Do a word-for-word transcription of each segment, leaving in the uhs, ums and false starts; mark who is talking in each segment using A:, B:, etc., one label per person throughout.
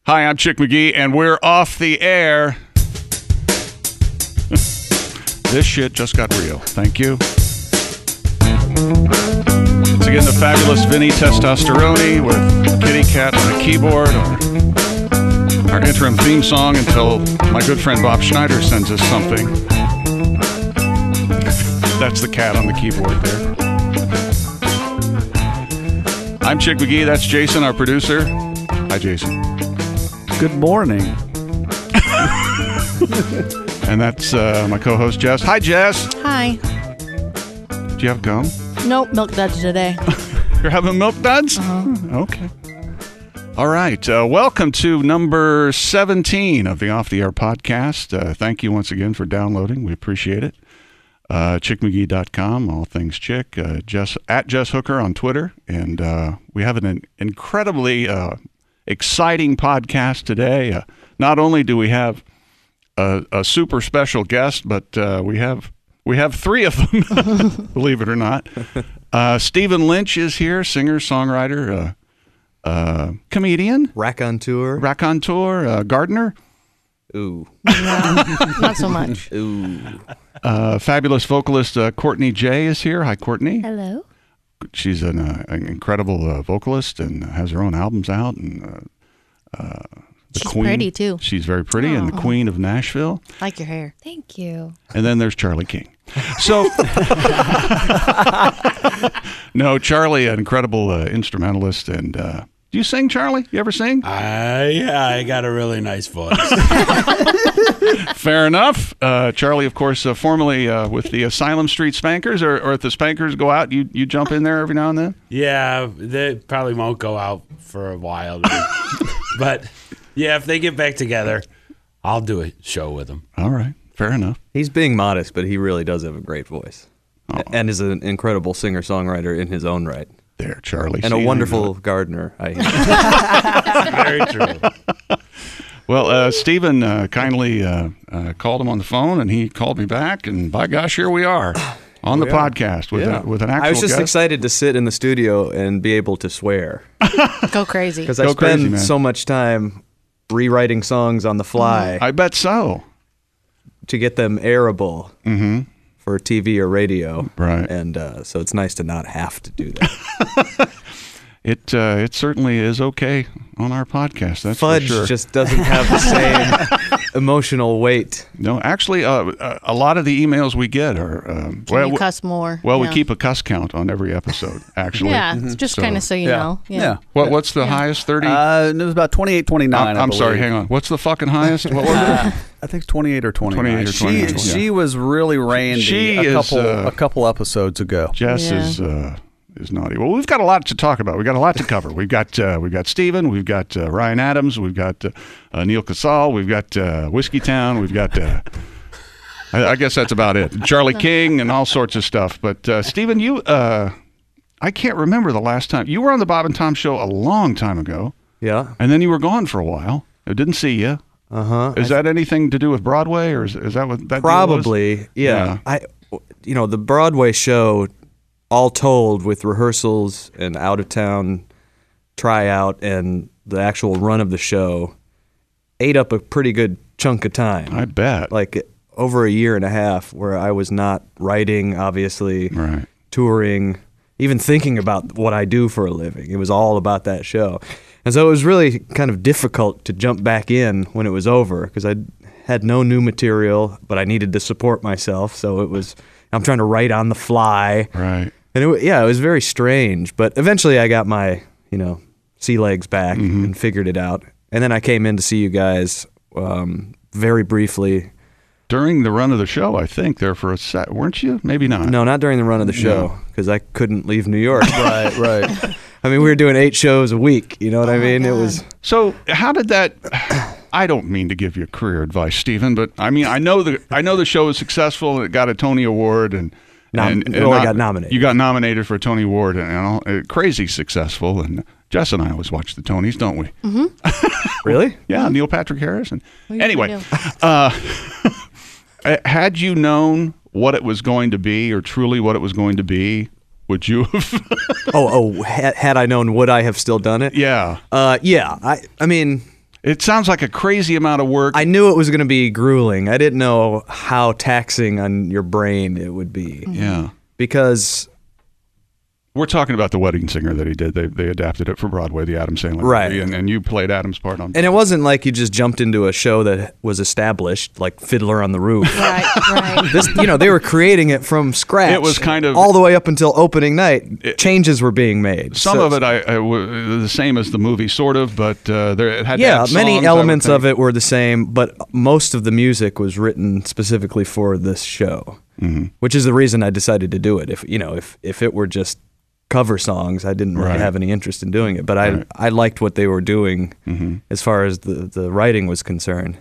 A: Hi, I'm Chick McGee, and we're off the air. This shit just got real. Thank you. Once again, the fabulous Vinny Testosterone with Kitty Cat on the keyboard. Our, our interim theme song until my good friend Bob Schneider sends us something. That's the cat on the keyboard there. I'm Chick McGee. That's Jason, our producer. Hi, Jason.
B: Good morning.
A: And that's uh, my co-host, Jess. Hi, Jess.
C: Hi.
A: Do you have gum?
C: Nope, milk duds today.
A: You're having milk duds?
C: Uh-huh.
A: Okay. All right. Uh, welcome to number seventeen of the Off the Air podcast. Uh, thank you once again for downloading. We appreciate it. Uh, chick mcgee dot com, all things Chick. Uh, Jess, at Jess Hooker on Twitter. And uh, we have an incredibly uh, exciting podcast today. Uh, not only do we have a, a super special guest, but uh, we have we have three of them, believe it or not. Uh, Stephen Lynch is here, singer, songwriter, uh, uh, comedian,
D: raconteur,
A: raconteur, uh, gardener.
D: Ooh,
C: No, not so much.
D: ooh.
A: Uh, fabulous vocalist uh, Courtney J is here. Hi, Courtney.
C: Hello.
A: She's an, uh, an incredible uh, vocalist and has her own albums out. And uh, uh, the
C: She's
A: Queen.
C: pretty, too.
A: She's very pretty, and the
C: Aw.
A: Queen of Nashville.
C: Like your hair.
E: Thank you.
A: And then there's Charlie King. So, no, Charlie, an incredible uh, instrumentalist. And uh, do you sing, Charlie? You ever sing?
F: Uh, yeah, I got a really nice voice.
A: Fair enough. Uh, Charlie, of course, uh, formerly uh, with the Asylum Street Spankers, or, or if the Spankers go out, you, you jump in there every now and then?
F: Yeah, they probably won't go out for a while. But, yeah, if they get back together, I'll do a show with them.
A: All right. Fair enough.
D: He's being modest, but he really does have a great voice,
A: Oh.
D: and is an incredible singer-songwriter in his own right,
A: There, Charlie.
D: and
A: See,
D: a
A: I
D: wonderful
A: know it.
D: gardener. I
F: Very true.
A: Well, uh, Stephen uh, kindly uh, uh, called him on the phone, and he called me back, and by gosh, here we are on the podcast with,
D: yeah.
A: a, with an actual
D: I was just
A: guest.
D: excited to sit in the studio and be able to swear
C: Go crazy.
D: because I
A: Go
D: spend
A: crazy, man.
D: so much time rewriting songs on the fly
A: I bet so.
D: to get them airable
A: Mm-hmm.
D: for T V or radio,
A: Right.
D: And uh, so it's nice to not have to do that.
A: It uh, it certainly is okay on our podcast. That's
D: Fudge
A: for sure.
D: just doesn't have the same emotional weight.
A: No, actually, uh, uh, a lot of the emails we get are um,
C: Can
A: well,
C: you
A: we-
C: cuss more?
A: well, we
C: Yeah.
A: keep a cuss count on every episode. Actually,
C: Yeah, it's just
A: So-
C: kind of so you
B: Yeah.
C: know.
B: Yeah.
A: What what's the highest thirty?
B: Uh, it was about twenty-eight, twenty-nine.
A: I'm,
B: I
A: I'm sorry,
B: believe.
A: hang on. What's the fucking highest? What was
B: Uh,
A: it?
B: I think it's twenty-eight or twenty-nine.
A: twenty-eight or twenty-nine,
B: She,
A: yeah.
B: she was really randy
A: She
B: a
A: is,
B: couple
A: uh,
B: a couple episodes ago.
A: Jess
C: Yeah.
A: is uh, is naughty. Well, we've got a lot to talk about. We've got a lot to cover. We've got uh, we've got Steven, we've got uh, Ryan Adams, we've got uh, uh, Neil Casal, we've got uh, Whiskey Town, we've got. Uh, I, I guess that's about it. Charlie King and all sorts of stuff. But uh, Steven, you, uh, I can't remember the last time you were on the Bob and Tom show a long time ago,
D: Yeah.
A: and then you were gone for a while. I didn't see you.
D: Uh huh.
A: Is that anything to do with Broadway, or is, is that what that deal was?
D: Probably, yeah.
A: Yeah.
D: I, you know, the Broadway show, all told, with rehearsals and out of town tryout and the actual run of the show, ate up a pretty good chunk of time.
A: I bet.
D: Like over a year and a half, where I was not writing, obviously,
A: Right.
D: touring, even thinking about what I do for a living. It was all about that show. And so it was really kind of difficult to jump back in when it was over because I had no new material, but I needed to support myself. So it was, I'm trying to write on the fly.
A: Right.
D: And it, wa- yeah, it was very strange. But eventually I got my, you know, sea legs back and figured it out. And then I came in to see you guys um, very briefly.
A: During the run of the show, I think there for a set, weren't you? Maybe not.
D: No, not during the run of the show because I couldn't leave New York.
B: Right, right.
D: I mean, we were doing eight shows a week. You know what I
C: Oh my
D: mean? It
C: God.
D: was.
A: So how did that? I don't mean to give you career advice, Stephen, but I mean I know the I know the show was successful and it got a Tony Award and
D: Nom-
A: and,
D: well, I
A: not-
D: got nominated.
A: You got nominated for a Tony Award and, and all, uh, crazy successful. And Jess and I always watch the Tonys, don't we?
D: Really?
A: Yeah, Neil Patrick Harris. And
C: What are you
A: anyway,
C: gonna
A: uh, had you known what it was going to be, or truly what it was going to be, would you have?
D: Oh, oh. Had, had I known, would I have still done it?
A: Yeah.
D: Uh, yeah. I. I mean,
A: It sounds like a crazy amount of work.
D: I knew it was going to be grueling. I didn't know how taxing on your brain it would be.
A: yeah.
D: Because
A: We're talking about The Wedding Singer that he did. They they adapted it for Broadway, the Adam Sandler
D: Right.
A: movie, and, and you played Adam's part on.
D: and it wasn't like you just jumped into a show that was established, like Fiddler on the Roof.
C: Right, right.
D: This, you know, they were creating it from scratch.
A: It was kind of-
D: all the way up until opening night.
A: It-
D: changes were being made.
A: Some
D: So-
A: of it I, I w- the same as the movie, sort of, but uh, there it had to
D: yeah,
A: add
D: many
A: songs, I would
D: elements of
A: think.
D: it were the same, but most of the music was written specifically for this show,
A: Mhm.
D: which is the reason I decided to do it. If you know, if if it were just cover songs, I didn't really
A: Right.
D: have any interest in doing it. But I
A: Right.
D: I liked what they were doing
A: Mhm.
D: as far as the the writing was concerned.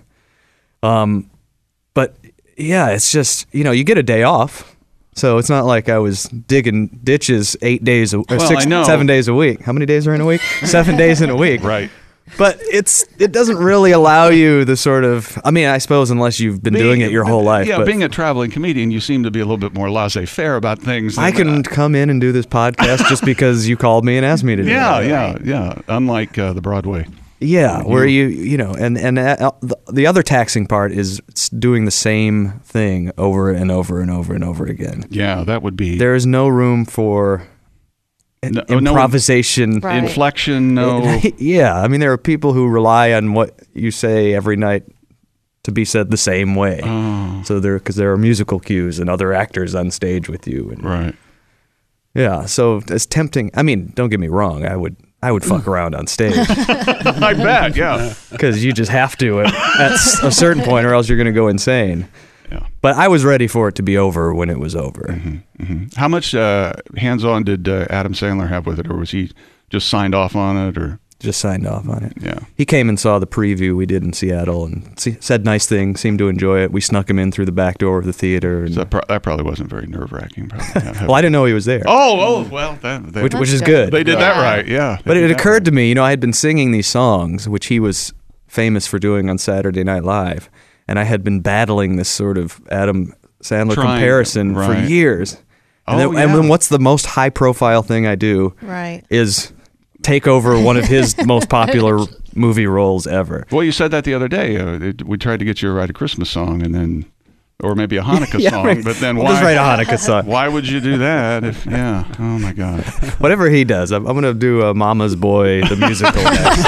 D: Um, but yeah, it's just you know you get a day off. So it's not like I was digging ditches eight days, a, or
A: Well,
D: six,
A: I know.
D: seven days a week. How many days are in a week? Seven days in a week.
A: Right.
D: But it's it doesn't really allow you the sort of I mean I suppose unless you've been doing it your whole life.
A: Yeah,
D: but
A: being a traveling comedian, you seem to be a little bit more laissez-faire about things.
D: I
A: than-
D: can come in and do this podcast just because you called me and asked me to do
A: Yeah,
D: it.
A: yeah, yeah. Unlike uh, the Broadway.
D: Yeah, where you you know and and uh, the, the other taxing part is s- doing the same thing over and over and over and over again.
A: Yeah, that would be
D: There is no room for i-
A: No- no-
D: improvisation.
C: Right.
A: inflection. No,
D: Yeah, I mean there are people who rely on what you say every night to be said the same way.
A: oh,
D: So there, because there are musical cues and other actors on stage with you, and
A: right.
D: yeah. So it's tempting. I mean, don't get me wrong. I would, I would fuck around on stage
A: I bet. Yeah,
D: because you just have to at, at s- a certain point, or else you're going to go insane.
A: yeah.
D: But I was ready for it to be over when it was over.
A: hmm How much uh, hands-on did uh, Adam Sandler have with it, or was he just signed off on it, or
D: Just signed off on it.
A: yeah?
D: He came and saw the preview we did in Seattle and see, said nice things. Seemed to enjoy it. We snuck him in through the back door of the theater. And,
A: So that, pro- that probably wasn't very nerve-wracking. Probably. Yeah,
D: well, I didn't know he was there.
A: oh, oh, well, that, they,
D: which, which is
C: That's
D: good.
C: good.
A: they did that
C: Yeah.
A: right. Yeah,
D: But
A: They
D: it
A: did that
D: occurred
A: right.
D: to me, you know, I had been singing these songs, which he was famous for doing on Saturday Night Live, and I had been battling this sort of Adam Sandler
A: Trying-
D: comparison
A: right.
D: for years. And,
A: Oh,
D: then, and
A: yeah.
D: then what's the most high-profile thing I do
C: Right.
D: is take over one of his most popular movie roles ever.
A: Well, you said that the other day. Uh, it- we tried to get you to write a Christmas song, and then, or maybe a Hanukkah
D: Yeah,
A: song.
D: right.
A: But then
D: I'll
A: why?
D: just write a Hanukkah song.
A: Why would you do that? If yeah, oh my God.
D: Whatever he does, I'm, I'm going to do a Mama's Boy, the musical.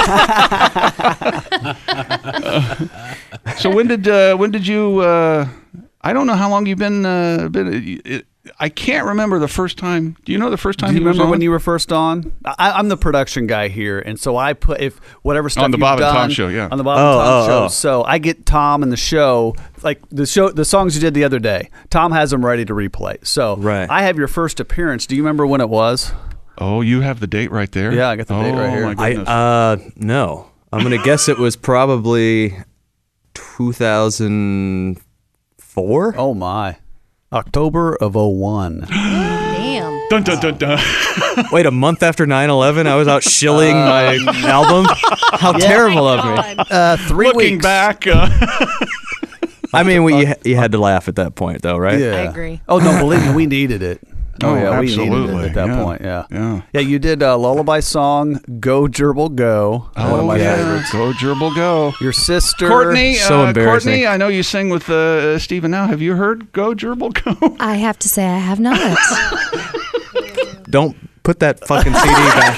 D: next.
A: So when did uh, when did you? Uh, I don't know how long you've been. Uh, been. It, I can't remember the first time. Do you know the first time
B: Do you
A: he was
B: remember
A: on?
B: when you were first on? I, I'm the production guy here, and so I put if whatever stuff
A: On the
B: you've
A: Bob and
B: done,
A: Tom show, yeah.
B: on the Bob
D: Oh,
B: and Tom
D: oh,
B: show.
D: oh.
B: So I get Tom and the show, like the show, the songs you did the other day. Tom has them ready to replay. So
D: Right.
B: I have your first appearance. Do you remember when it was?
A: Oh, you have the date right there.
B: Yeah, I got the
A: oh,
B: date right here.
A: My
D: I
A: goodness.
D: uh no. I'm gonna guess it was probably two thousand four.
B: Oh my, October of oh one.
C: Damn.
A: dun dun dun dun.
D: Wait, a month after nine eleven, I was out shilling my album. How terrible of me!
B: Uh, three
A: Looking
B: weeks
A: back, uh,
D: I mean, we you, you had to laugh at that point, though, right?
B: Yeah.
C: I agree.
B: Oh no, believe me, we needed it. Oh,
A: Oh,
B: yeah, we needed
A: absolutely.
B: it at that
A: Yeah.
B: point. Yeah.
A: yeah.
B: Yeah, you did a lullaby song, "Go Gerbil Go." one of
A: Oh
B: my
A: yeah.
B: favorites.
A: Go gerbil go.
B: Your sister,
A: Courtney,
D: So
A: uh,
D: embarrassing.
A: Courtney, I know you sing with uh, Stephen now. Have you heard "Go Gerbil Go"?
E: I have to say I have not.
D: Don't put that fucking C D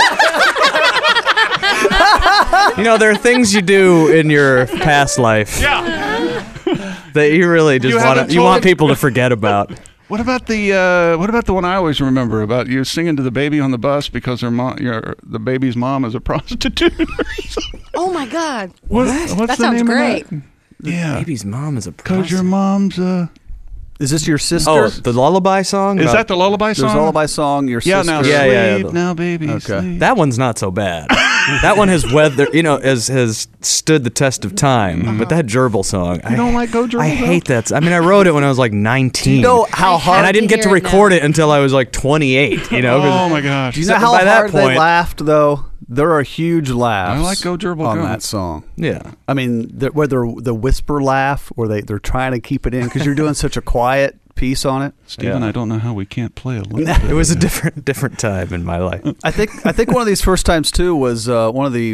D: back. You know, there are things you do in your past life
A: Yeah.
D: that you really just
A: You
D: want
A: haven't
D: to, you want
A: told-
D: people to forget about.
A: What about the uh, what about the one I always remember about you singing to the baby on the bus because her mom, your the baby's mom is a prostitute?
C: Oh my God.
A: what? What's
C: That
A: the
C: sounds
A: name
C: great.
A: of that? Yeah.
D: Baby's mom is a
A: Because your
D: prostitute.
A: mom's uh
B: Is this your sister?
D: Oh, the lullaby song.
A: is
D: About-
A: that the lullaby song?
B: There's a lullaby song. Your
A: Yeah,
B: sister.
A: now
D: Yeah,
A: sleep,
D: yeah, yeah.
A: now baby,
B: Okay.
A: sleep.
D: That one's not so bad. That one has weather, you know, has has stood the test of time. But that gerbil song,
A: You don't like Go Gerbil
D: I
A: Go?
D: hate that. I mean, I wrote it when I was like nineteen.
B: You know how
C: I
B: hard?
D: and I didn't
C: to
D: get to
C: hear it
D: record
C: now.
D: it until I was like twenty-eight. You know, 'cause-
A: Oh my gosh.
B: Do you know how
D: by that
B: hard they
D: point-
B: laughed though? There are huge laughs.
A: I like Go Gerbil
B: on
A: Go.
B: that song.
D: yeah.
B: I mean, the, whether the whisper laugh or they they're trying to keep it in because you're doing such a quiet piece on it.
A: Stephen,
D: Yeah.
A: I don't know how we can't play a little bit.
D: It was a different different time in my life.
B: I think I think one of these first times too was uh, one of the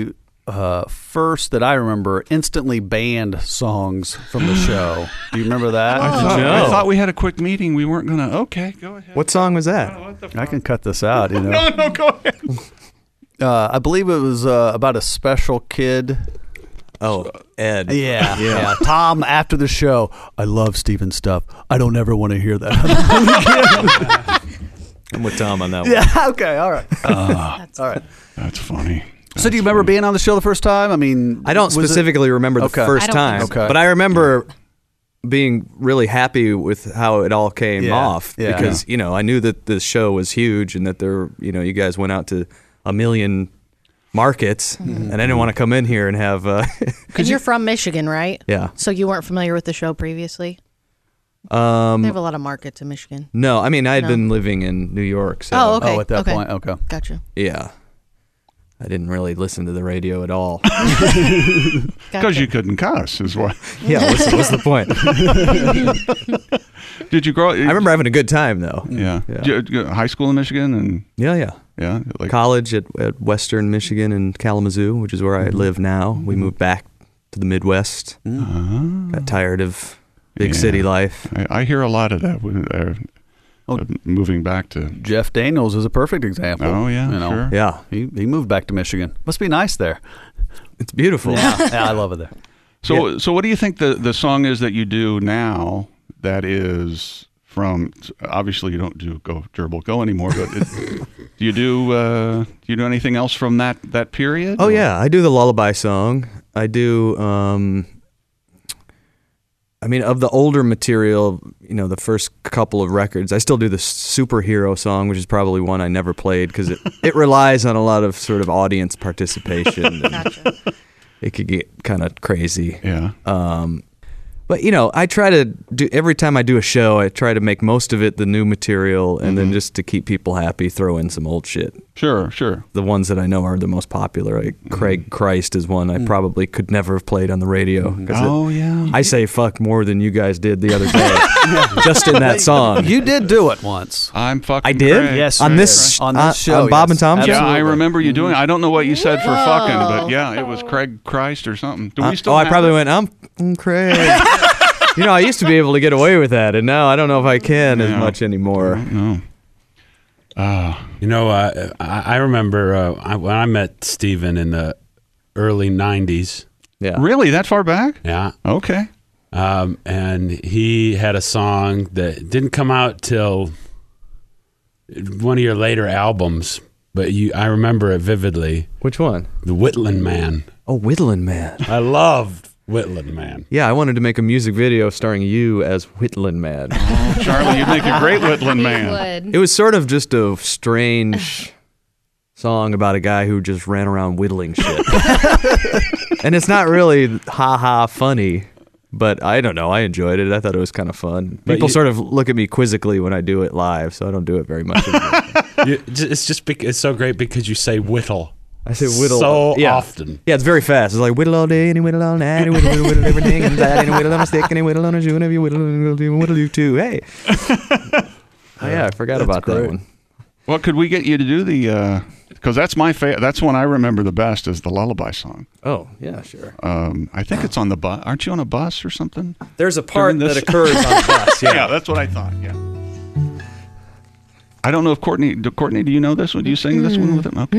B: uh, first that I remember instantly banned songs from the show. Do you remember that?
A: I, thought,
D: No.
A: I thought we had a quick meeting. We weren't going to. Okay, go ahead.
D: What song was that?
B: I can cut this out. You know,
A: No, no, go ahead.
B: uh, I believe it was uh, about a special kid.
D: Oh, Ed.
B: Yeah, yeah, Tom, after the show, I love Steven's stuff. I don't ever want to hear that.
D: I'm with Tom on that one.
B: Yeah. Okay. All right.
C: That's
B: All right.
A: That's funny.
B: So, do you remember being on the show the first time? I mean,
D: I don't
B: was it-
D: specifically remember the
B: Okay.
D: first
C: I don't
D: time,
C: think
B: so. Okay.
D: but I remember being really happy with how it all came
B: Yeah.
D: off
B: Yeah.
D: because you know I knew that the show was huge and that there you know you guys went out to a million markets and I didn't want to come in here and have uh,
C: And you're from Michigan, right?
D: yeah
C: So you weren't familiar with the show previously?
D: um
C: They have a lot of markets in Michigan.
D: no I mean I had
C: No.
D: been living in New York so
C: Oh, okay.
B: Oh, at that
C: okay.
B: point, okay.
C: Gotcha.
D: yeah I didn't really listen to the radio at all.
A: Because
C: Gotcha.
A: you couldn't cuss, is what.
D: Yeah, what's, what's the point?
A: Did you grow?
D: I remember having a good time though.
A: Yeah.
D: Yeah.
A: Did you- high school in Michigan and
D: Yeah, yeah.
A: yeah, like
D: College at, at Western Michigan in Kalamazoo, which is where I live now. We moved back to the Midwest. Got tired of big
A: Yeah.
D: city life.
A: I, I hear a lot of that. When, uh,
B: Oh.
A: uh, moving back to.
B: Jeff Daniels is a perfect example.
A: Oh yeah,
B: you know,
A: sure.
D: Yeah,
B: He he moved back to Michigan. Must be nice there.
D: it's beautiful.
B: Yeah, yeah, I love it there.
A: So so what do you think the the song is that you do now that is from? Obviously, you don't do Go Gerbil Go anymore, but it, do you do uh, do you do anything else from that that period?
D: Oh
A: or-
D: yeah, I do the lullaby song. I do. Um, I mean, of the older material, you know, the first couple of records, I still do the superhero song, which is probably one I never played because it, it relies on a lot of sort of audience participation. And
C: Gotcha.
D: it could get kind of crazy.
A: Yeah.
D: Um, but you know, I try to do every time I do a show, I try to make most of it the new material, and then just to keep people happy, throw in some old shit.
A: Sure. Sure.
D: The ones that I know are the most popular. Like Craig Christ is one I probably could never have played on the radio. 'cause it-
A: Oh yeah.
D: I say fuck more than you guys did the other day, just in that song.
B: You did do it once.
A: I'm fucking.
D: I did?
A: Craig.
B: Yes,
D: on
B: sir.
D: this
B: on this
D: uh,
B: show,
D: on Bob
B: yes.
D: and Tom.
A: Yeah, I
B: Absolutely.
A: remember you doing. I don't know what you said for fucking, but yeah, it was Craig Christ or something. Do we
D: Uh,
A: still?
D: oh, I
A: have
D: probably
A: it?
D: went. I'm f***ing Craig. You know, I used to be able to get away with that, and now I don't know if I can as
A: Yeah.
D: much anymore.
A: No. Uh,
F: You know, uh, I, I remember uh, I, when I met Steven in the early nineties.
D: Yeah.
A: really, that far back?
F: Yeah.
A: Okay.
F: Um, and he had a song that didn't come out till one of your later albums, but you, I remember it vividly.
D: Which one?
F: The Whitland Man.
D: Oh, Whitland Man.
F: I loved Whitland Man.
D: Yeah, I wanted to make a music video starring you as Whitland Man.
A: Oh, Charlie, you'd make a great Whitland
C: You
A: man.
C: would.
D: It was sort of just a strange song about a guy who just ran around whittling shit. And it's not really ha-ha funny, but I don't know. I enjoyed it. I thought it was kind of fun.
F: But
D: People
F: you-
D: sort of look at me quizzically when I do it live, so I don't do it very much anymore.
F: You, it's just bec- it's so great because you say whittle.
D: I say whittle
F: so
D: yeah.
F: often.
D: Yeah, it's very fast. It's like whittle all day and he whittle all night, and whittle, whittle, whittle everything, and that, and he whittle on a stick, and he whittle on a shoe, and if you whittle, whittle, whittle you too. Hey. Oh yeah, I forgot about that
B: great.
D: one.
A: Well, could we get you to do the? Because that's my fa- That's one I remember the best is the lullaby song.
D: Oh yeah, sure.
A: Um, I think it's on the bus. Aren't you on a bus or something?
D: There's a part
A: During this-
D: that occurs on the bus. Yeah.
A: that's what I thought. Yeah. I don't know if Courtney. Do, Courtney, do you know this one? Do you sing this one with him? Okay.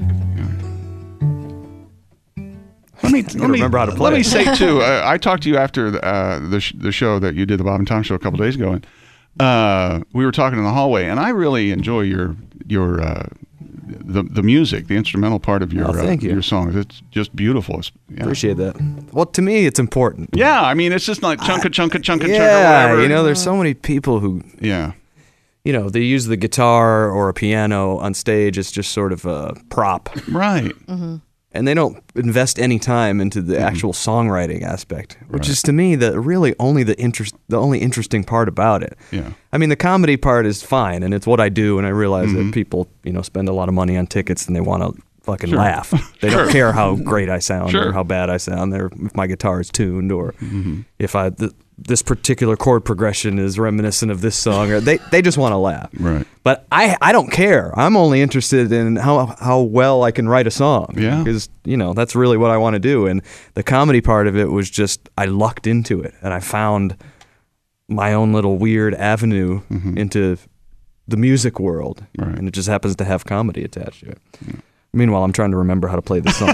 A: Let me let me
D: remember how to play
A: let me
D: it.
A: say too. Uh, I talked to you after the, uh, the sh- the show that you did, the Bob and Tom show, a couple days ago, and uh, we were talking in the hallway, and I really enjoy your your uh, the the music, the instrumental part of your
D: Oh, thank
A: uh,
D: you.
A: your songs. It's just beautiful. It's, yeah.
D: Appreciate that. Well, to me, it's important.
A: Yeah, I mean, it's just like chunka chunka chunka chunka
D: Yeah,
A: whatever.
D: you know, there's so many people who,
A: Yeah.
D: you know, they use the guitar or a piano on stage as just sort of a prop,
A: Right.
D: and they don't invest any time into the actual songwriting aspect, which is to me the really only the interest, the only interesting part about it.
A: Yeah.
D: I mean, the comedy part is fine, and it's what I do, and I realize that people, you know, spend a lot of money on tickets and they want to fucking
A: Sure.
D: laugh. They
A: Sure.
D: don't care how great I sound
A: Sure.
D: or how bad I sound, or if my guitar is tuned, or if I the, this particular chord progression is reminiscent of this song, or they, they just want to laugh.
A: Right.
D: But I I don't care. I'm only interested in how how well I can write a song.
A: Yeah.
D: Because, you know, that's really what I want to do. And the comedy part of it was just, I lucked into it, and I found my own little weird avenue
A: Mm-hmm.
D: into the music world.
A: Right.
D: And it just happens to have comedy attached to it. Yeah. Meanwhile, I'm trying to remember how to play this song.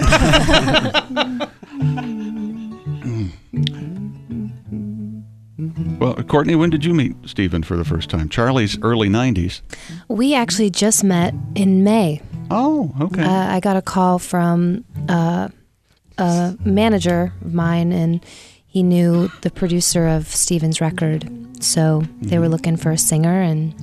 A: Well, Courtney, when did you meet Stephen for the first time? Charlie's early nineties.
E: We actually just met in May.
A: Oh, okay.
E: Uh, I got a call from uh, a manager of mine, and he knew the producer of Stephen's record. So they were looking for a singer, and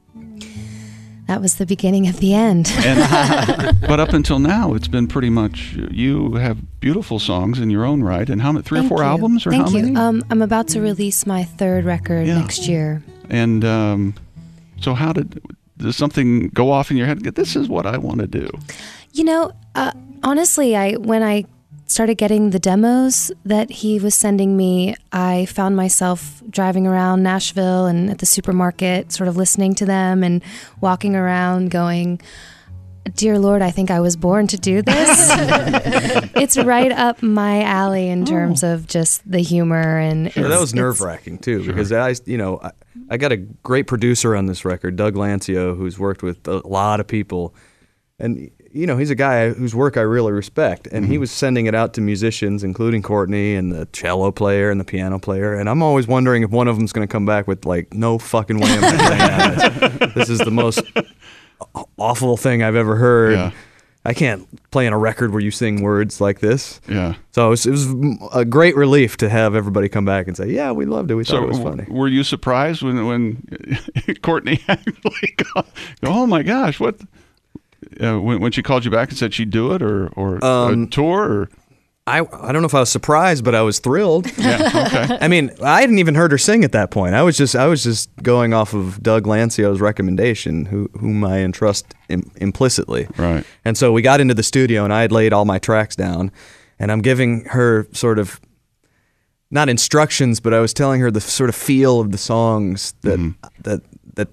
E: that was the beginning of the end.
A: And, but up until now, it's been pretty much, you have beautiful songs in your own right. And how many, three
E: Thank
A: or four
E: you.
A: albums, or
E: Thank
A: how
E: you.
A: many?
E: Um, I'm about to release my third record
A: Yeah.
E: next year.
A: And um, so how did, does something go off in your head? This is what I want to do.
E: You know, uh, honestly, I when I started getting the demos that he was sending me, I found myself driving around Nashville and at the supermarket, sort of listening to them and walking around going, dear Lord, I think I was born to do this. It's right up my alley in terms of just the humor. And
D: Sure, that
E: it's-
D: was
E: it's-
D: nerve wracking too, because I, you know, I, I got a great producer on this record, Doug Lancio, who's worked with a lot of people, and you know, he's a guy whose work I really respect, and he was sending it out to musicians, including Courtney and the cello player and the piano player, and I'm always wondering if one of them's going to come back with like, no fucking way am I playing that. This is the most awful thing I've ever heard.
A: Yeah.
D: I can't play on a record where you sing words like this.
A: Yeah.
D: So it was, it was a great relief to have everybody come back and say, yeah, we loved it. We
A: So
D: thought it was
A: w-
D: funny.
A: were you surprised when when Courtney actually go, oh my gosh, what? Uh, when, when she called you back and said she'd do it, or or
D: Um,
A: a tour, or
D: I, I don't know if I was surprised, but I was thrilled.
A: yeah, okay,
D: I mean, I hadn't even heard her sing at that point. I was just I was just going off of Doug Lancio's recommendation, who, whom I entrust Im- implicitly.
A: right,
D: And so we got into the studio, and I had laid all my tracks down, and I'm giving her sort of not instructions, but I was telling her the sort of feel of the songs that that that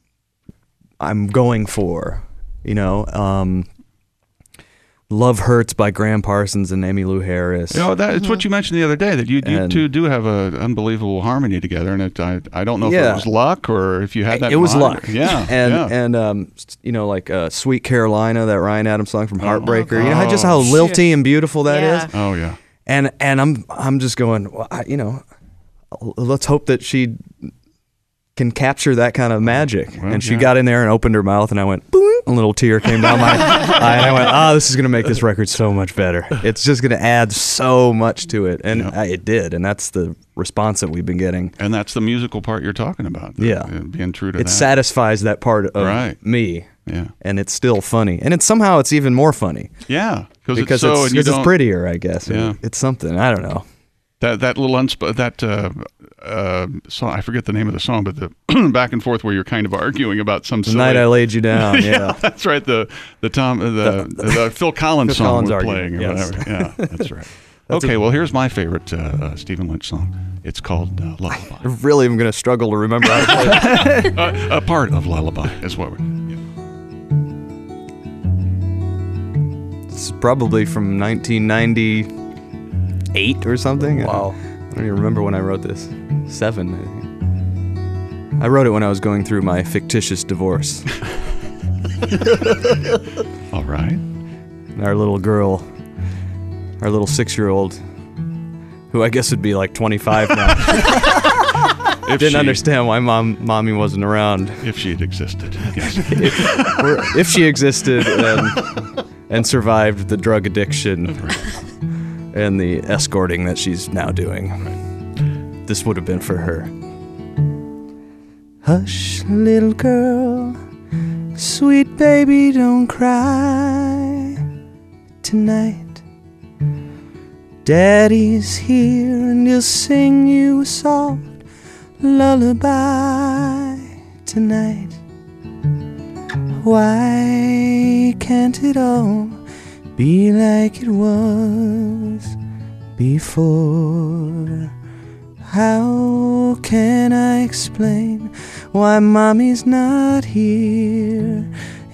D: I'm going for. You know, um, "Love Hurts" by Graham Parsons and Emmylou Harris.
A: you know that it's what you mentioned the other day, that you you
D: And-
A: two do have an unbelievable harmony together, and it, I I don't know if
D: Yeah.
A: it was luck or if you had that.
D: It was
A: mind.
D: luck.
A: Yeah,
D: and
A: yeah.
D: and um, s- you know, like uh, "Sweet Carolina," that Ryan Adams song from Heartbreaker. you know, how, just how
A: Oh,
D: lilty and beautiful that is.
C: Yeah.
A: oh yeah,
D: And and I'm I'm just going, well, I, you know, l- let's hope that she can capture that kind of magic.
A: Well,
D: and she
A: yeah.
D: got in there and opened her mouth, and I went, boing, a little tear came down my eye, and I went, oh, this is going to make this record so much better. It's just going to add so much to it, and
A: Yeah.
D: I, it did, and that's the response that we've been getting.
A: and that's the musical part you're talking about.
D: Yeah.
A: uh, being true to
D: It
A: that.
D: satisfies that part of
A: Right.
D: me,
A: Yeah,
D: and it's still funny, and it's somehow it's even more funny
A: yeah,
D: because
A: it's so,
D: it's,
A: and you
D: 'cause it's
A: don't-
D: prettier, I guess. or
A: Yeah.
D: It's something, I don't know.
A: That that little unsp- that uh, uh, song, I forget the name of the song, but the back and forth where you're kind of arguing about some
D: The
A: silly,
D: night I laid you down, yeah.
A: that's right. The the Tom the the, the Phil Collins
D: Phil
A: song
D: Collins
A: we're
D: argument,
A: playing or
D: yes.
A: whatever. Yeah, that's right. Okay, well here's my favorite uh, uh, Stephen Lynch song. It's called uh,
D: I
A: Lullaby.
D: really am going to struggle to remember how to play it.
A: uh, a part of Lullaby is what we're. Yeah.
D: It's probably from nineteen ninety-eight or something.
B: Wow.
D: I don't even remember when I wrote this. Seven, I think. I wrote it when I was going through my fictitious divorce.
A: All right.
D: And our little girl, our little six-year-old, who I guess would be like twenty-five now,
A: If
D: didn't
A: she,
D: understand why mom, mommy wasn't around.
A: if she had existed. Yes.
D: Or if she existed and, and survived the drug addiction and the escorting that she's now doing. This would have been for her. Hush, little girl, sweet baby, don't cry tonight. Daddy's here and he'll sing you a soft lullaby tonight. Why can't it all be like it was before? How can I explain why mommy's not here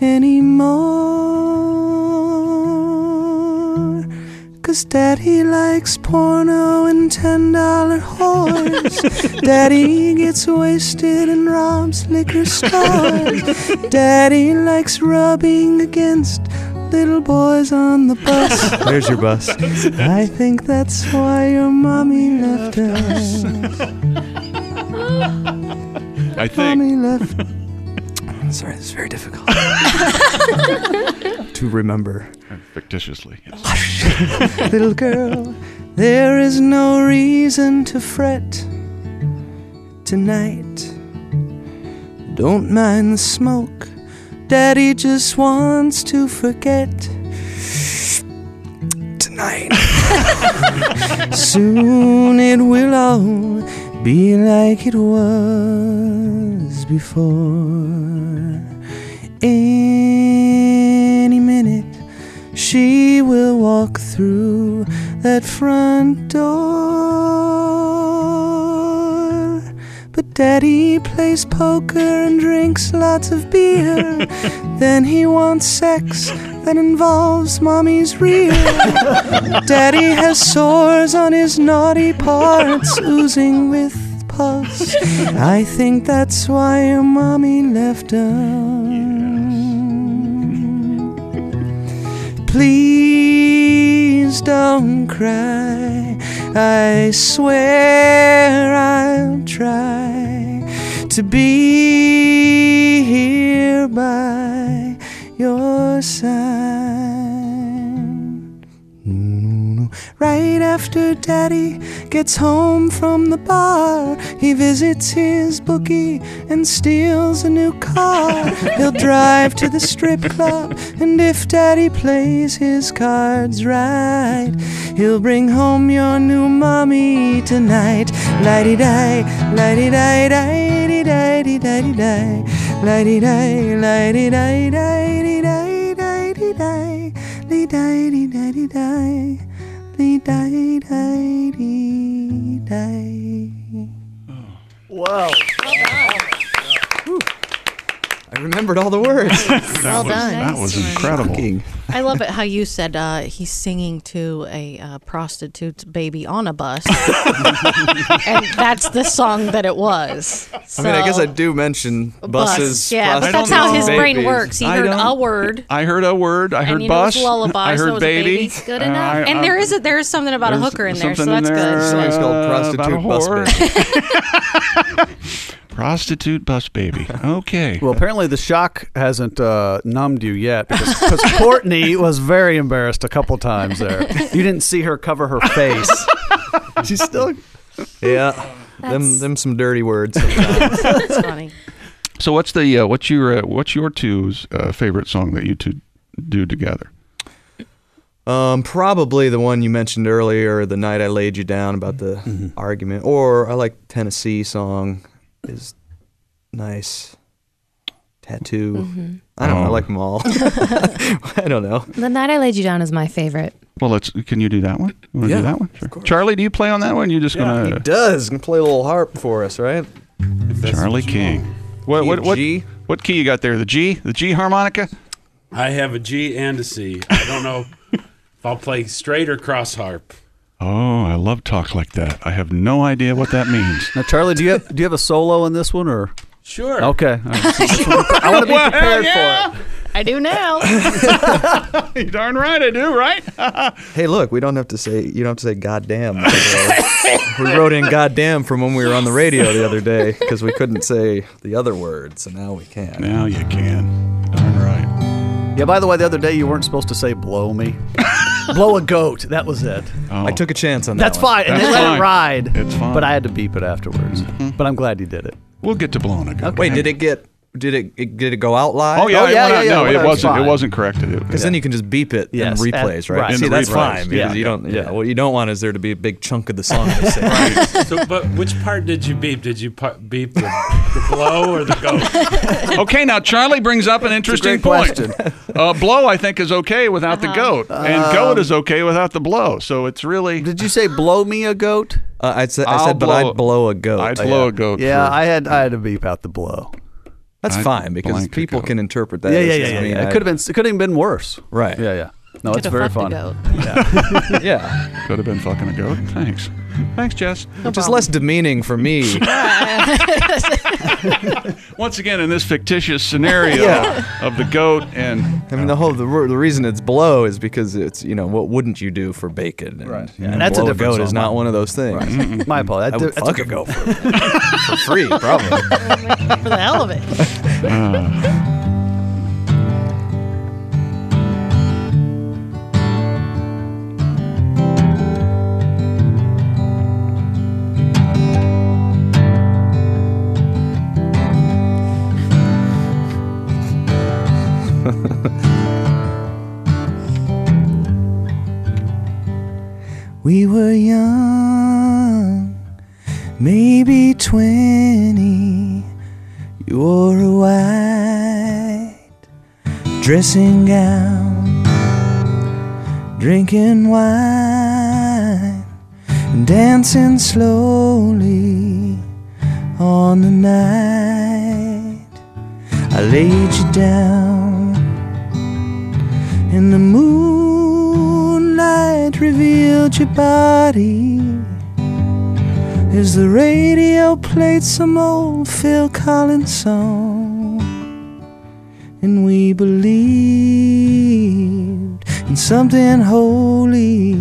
D: anymore? 'Cause daddy likes porno and ten dollar whores. Daddy gets wasted and robs liquor stores. Daddy likes rubbing against little boys on the bus. There's your bus. I think that's why your mommy left us.
A: I think.
D: Mommy left. Sorry, this is very difficult to remember.
A: Fictitiously. Yes.
D: Little girl, there is no reason to fret tonight. Don't mind the smoke. Daddy just wants to forget tonight. Soon it will all be like it was before. Any minute she will walk through that front door. But Daddy plays poker and drinks lots of beer. Then he wants sex that involves mommy's rear. Daddy has sores on his naughty parts oozing with pus. I think that's why your mommy left us. Please don't cry. I swear I'll try to be here by your side. Right after Daddy gets home from the bar, he visits his bookie and steals a new car. He'll drive to the strip club, and if Daddy plays his cards right, he'll bring home your new mommy tonight. Lighty-di, lighty-di-di, di-di-di-di-di, lighty-di, lighty-di-di-di-di-di-di-di, li-di-di-di-di-di.
B: Wow.
D: I remembered all the words.
A: That
C: Well
A: was,
C: done.
A: That was incredible.
D: Shocking.
C: I love it how you said uh, he's singing to a uh, prostitute's baby on a bus. And that's the song that it was.
D: I mean, I guess
C: So-
D: I do mention buses.
C: Yeah, but that's
A: I
C: how
A: don't
C: his
A: know.
C: brain
D: babies.
C: works. He
A: I
C: heard
A: don't-
C: a word.
A: I heard a word. I heard
C: you know
A: bus.
C: it's lullaby,
A: I
C: so
A: heard
C: it was a
A: baby.
C: baby.
E: Good
A: Uh,
E: enough.
A: I-
C: And
A: I-
C: there is a, there is something about a
A: there's
C: hooker in there, so
A: something
C: that's
A: in
C: good.
A: there,
D: Song's called
A: uh,
D: Prostitute
A: about a
D: Bus
A: whore. Prostitute bus baby. Okay.
B: Well, apparently the shock hasn't uh, numbed you yet because, because Courtney was very embarrassed a couple times there. You didn't see her cover her face. She's still.
D: Yeah, them
E: That's-
D: them some dirty words sometimes.
C: That's funny.
A: So what's the uh, what's your uh, what's your two's uh, favorite song that you two do together?
D: Um, probably the one you mentioned earlier, "The Night I Laid You Down," about the
A: Mm-hmm.
D: argument. Or I like Tennessee song is nice. Tattoo.
E: Mm-hmm.
D: I don't know. I
A: Oh.
D: like them all. I don't know.
E: The Night I Laid You Down is my favorite.
A: Well, let's. Can you do that one? You want to
D: Yeah,
A: do that one?
D: of
A: Sure.
D: course.
A: Charlie, do you play on that one? You just
D: He
A: gonna
D: does. Gonna play a little harp for us, right?
F: If that's
A: Charlie
F: what you
A: King.
F: want.
A: What
D: Key
A: what
D: of
A: what
D: G?
A: what key you got there? The G, the G harmonica.
F: I have a G and a C. I don't know if I'll play straight or cross harp.
A: Oh, I love talk like that. I have no idea what that means.
B: Now, Charlie, do you have, do you have a solo in this one or?
F: Sure.
B: Okay. All right. I want to be prepared for it.
C: I do now.
A: You darn right I do, right?
D: Hey, look, we don't have to say. You don't have to say "goddamn." We wrote in "goddamn" from when we were on the radio the other day because we couldn't say the other word, so now we can.
A: Now you can. Darn right.
B: Yeah, by the way, the other day you weren't supposed to say blow me. Blow a goat. That was it.
A: Oh,
D: I took a chance on that.
B: That's
D: one.
B: fine. And
A: That's
B: they let
A: fine.
B: it ride.
A: It's fine.
B: But I had to beep it afterwards. But I'm glad you did it.
A: We'll get to blowing a goat.
D: Wait, did it get? Did it, it? Did it go out live?
A: Oh yeah,
B: Oh,
A: it
B: yeah,
A: went
B: yeah,
A: out-
B: yeah,
A: No,
B: well,
A: it
B: that's
A: wasn't. It
B: fine.
A: wasn't corrected. It-
D: Because then you can just beep it
B: Yes,
D: in
B: at-
D: replays, right?
B: right.
D: See,
A: In the
D: that's
A: replays,
D: fine because
A: yeah.
D: you don't. Yeah.
B: Yeah.
D: What you don't want is there to be a big chunk of the song to say.
F: So, but which part did you beep? Did you pu- beep the, the blow or the goat?
A: Okay, now Charlie brings up an interesting
B: great
A: point. Uh, blow, I think, is okay without the goat, and goat is okay without the blow. So it's really
B: Did you say blow me a goat?
D: Uh, I'd say, I
A: I'll
D: said, but
A: blow-
D: I'd blow a goat.
A: I'd blow a goat.
B: Yeah,
A: for-
B: I had I had to beep out the blow.
D: That's
A: I'd
D: fine because
A: blank a
D: people
A: goat.
D: can interpret that.
B: Yeah,
D: as
B: yeah,
D: just
B: yeah, yeah.
D: mean
B: yeah. It
D: I-
B: could have been. It could have been worse.
D: Right.
B: Yeah, yeah. No,
C: Could
B: it's
C: have
B: very
C: fucked
B: fun.
C: a goat.
D: Yeah.
A: Could have been fucking a goat. Thanks. Thanks, Jess.
C: No
D: Which is
C: problem.
D: less demeaning for me.
A: Once again, in this fictitious scenario
D: Yeah.
A: of the goat and
D: I mean, the whole the, re- the reason it's blow is because it's you know what wouldn't you do for bacon? And,
B: Right.
D: you
B: Yeah,
D: know,
B: and that's a
D: blow
B: different
D: goat is
B: song.
D: not one of those things.
B: Right. My apologies.
D: I would
B: That's
D: fuck a goat for, for free, probably.
C: For the hell of it.
D: We were young, maybe twenty. You wore a white dressing gown, drinking wine and dancing slowly on the night. I laid you down and the moonlight revealed your body as the radio played some old Phil Collins song. And we believed in something holy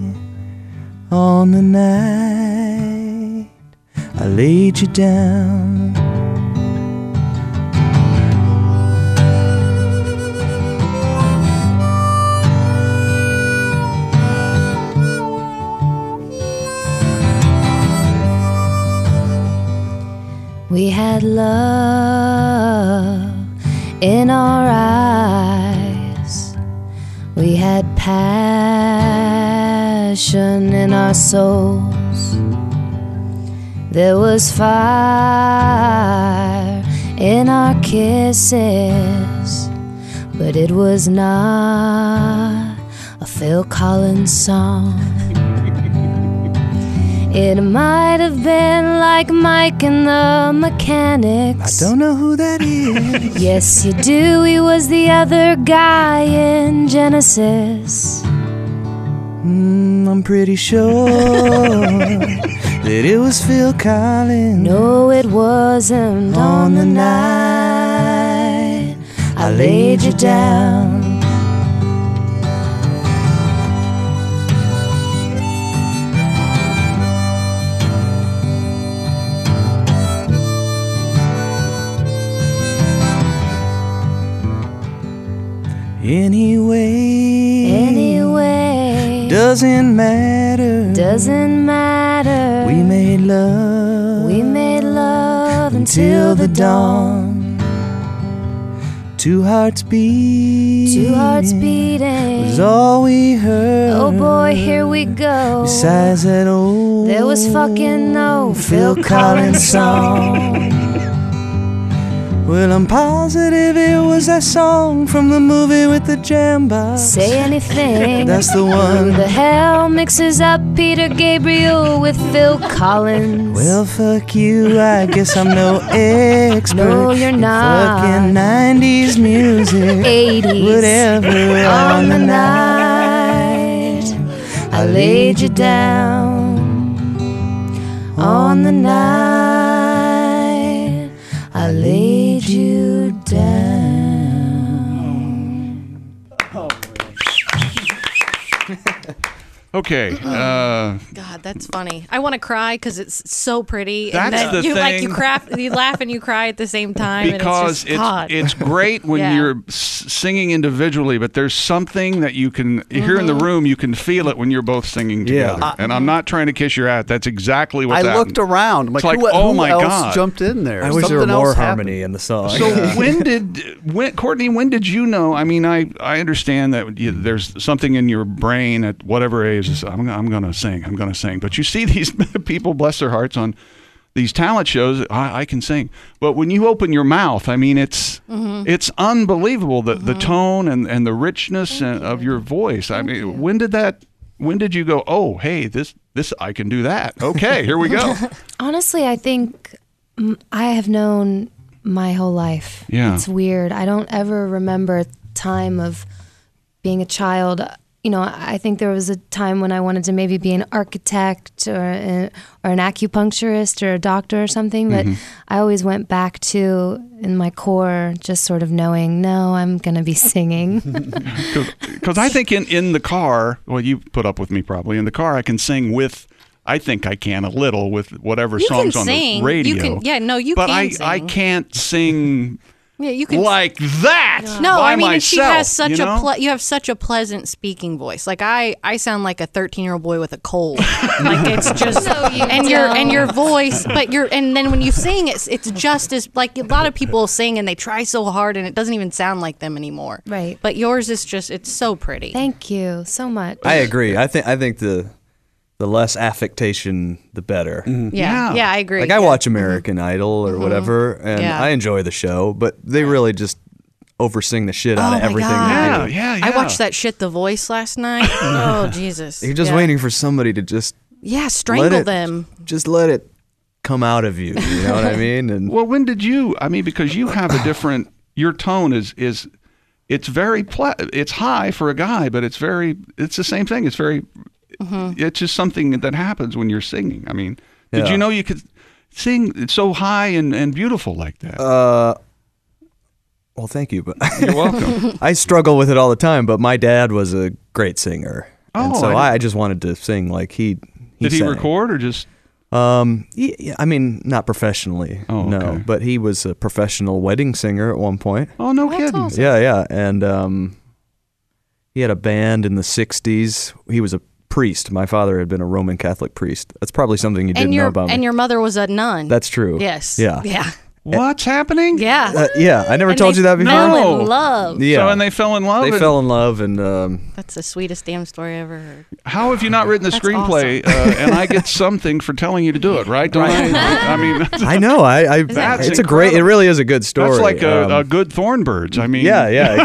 D: on the night I laid you down.
E: We had love in our eyes. We had passion in our souls. There was fire in our kisses, but it was not a Phil Collins song. It might have been like Mike and the Mechanics.
D: I don't know who that is.
E: Yes, you do. He was the other guy in Genesis.
D: Mm, I'm pretty sure that it was Phil Collins.
E: No, it wasn't on the night I laid you down.
D: Anyway,
E: Anyway,
D: doesn't matter.
E: doesn't matter.
D: We made love.
E: We made love until the dawn.
D: Two hearts beating.
E: Two hearts beating.
D: Was all we heard.
E: Oh boy, here we go.
D: Besides that old.
E: There was fucking no Phil Collins song.
D: Well, I'm positive it was that song from the movie with the jam box.
E: Say anything.
D: That's the
E: Who
D: one.
E: the hell mixes up Peter Gabriel with Phil Collins?
D: Well, fuck you, I guess I'm no expert.
E: No, you're
D: in
E: not.
D: Fucking nineties music.
E: eighties.
D: Whatever.
E: On the night I laid you down. On the night I laid you down.
A: okay. Uh,
C: God, that's funny. I want to cry because it's so pretty.
A: That's
C: and then
A: the
C: you like you
A: thing.
C: craft, you laugh and you cry at the same time.
A: because
C: and it's, just, God.
A: it's great when
C: Yeah.
A: you're s- singing individually, but there's something that you can here in the room you can feel it when you're both singing
D: Yeah.
A: together. and I'm not trying to kiss your ass. That's exactly what
B: I
A: happened.
B: looked around. I'm like,
A: It's like,
B: who,
A: oh
B: who
A: my
B: else
A: God.
B: jumped in there?
D: I wish there were
B: Something
D: more
B: else happened.
D: harmony in the song.
A: So when did when Courtney? When did you know? I mean, I I understand that you, there's something in your brain at whatever age. Is, I'm I'm going to sing. I'm going to sing. But you see these people, bless their hearts, on these talent shows. I, I can sing, but when you open your mouth, I mean, it's it's unbelievable the the tone and and the richness and, of your voice. I mean, when did that? When did you go? Oh, hey, this this I can do that. Okay, here we go.
E: Honestly, I think mm, I have known my whole life.
A: Yeah.
E: It's weird. I don't ever remember a time of being a child. You know, I think there was a time when I wanted to maybe be an architect or a, or an acupuncturist or a doctor or something, but
A: Mm-hmm.
E: I always went back to, in my core, just sort of knowing, no, I'm going to be singing.
A: Because I think in, in the car, well, you put up with me probably, in the car I can sing with, I think I can a little with whatever
C: You
A: songs
C: can
A: on
C: sing.
A: the radio.
C: You can, yeah, no, you
A: but
C: can
A: I,
C: sing.
A: I can't sing
C: Yeah, you can.
A: like that.
C: No,
A: by
C: I mean, and
A: myself,
C: she has such
A: you know?
C: a ple- you have such a pleasant speaking voice. Like I, I sound like a thirteen year old boy with a cold. Like it's just
E: No, you
C: and your and
E: don't.
C: your voice, but you're and then when you sing, it's it's just as like a lot of people sing and they try so hard and it doesn't even sound like them anymore.
E: Right.
C: But yours is just it's so pretty.
E: Thank you so much.
D: I agree. I think I think the the less affectation, the better.
C: yeah,
A: Yeah.
C: yeah, I agree.
D: Like I watch American Idol or whatever, and
C: Yeah.
D: I enjoy the show, but they really just oversing the shit out
C: Oh
D: of
C: my
D: everything
C: God.
A: Yeah,
D: they do.
A: yeah, yeah.
C: I watched that shit, The Voice, last night. Oh Jesus!
D: You're just
C: Yeah.
D: waiting for somebody to just
C: Yeah,
D: let
C: strangle
D: it,
C: them.
D: just let it come out of you. You know what I mean? And
A: Well, when did you? I mean, because you have a different. Your tone is is, it's very ple- it's high for a guy, but it's very. It's the same thing. It's very.
C: Mm-hmm.
A: It's just something that happens when you're singing. I mean, did
D: Yeah.
A: you know you could sing so high and, and beautiful like that?
D: uh, well, thank you, but
A: You're welcome.
D: I struggle with it all the time. But my dad was a great singer, and
A: Oh,
D: so
A: I
D: I, I just wanted to sing like he. he
A: Did he
D: sang.
A: record or just?
D: Um, he, yeah, I mean, not professionally,
A: Oh,
D: no,
A: okay.
D: but he was a professional wedding singer at one point.
A: Oh, no
C: That's
A: kidding.
C: awesome.
D: Yeah, yeah, and um, he had a band in the sixties. He was a priest. My father had been a Roman Catholic priest. That's probably something you didn't
C: And your
D: know about
C: and
D: me.
C: your mother was a nun.
D: That's true.
C: yes.
D: Yeah.
C: Yeah.
A: What's happening?
C: Yeah.
D: Uh, yeah, I never
C: And
D: told
C: they
D: you that before.
C: Fell
A: No.
C: in love.
D: Yeah,
A: So and they fell in love.
D: they
A: and
D: fell in love, and um,
C: That's the sweetest damn story I ever heard.
A: How have you not written the
C: That's
A: screenplay? Uh, and I get something for telling you to do it, right? Don't I? I mean,
D: I know. I, I
A: That's
D: it's a great. It
A: incredible.
D: really is a good story.
A: that's like a,
D: Um,
A: a good Thornbirds. I mean,
D: Yeah, yeah,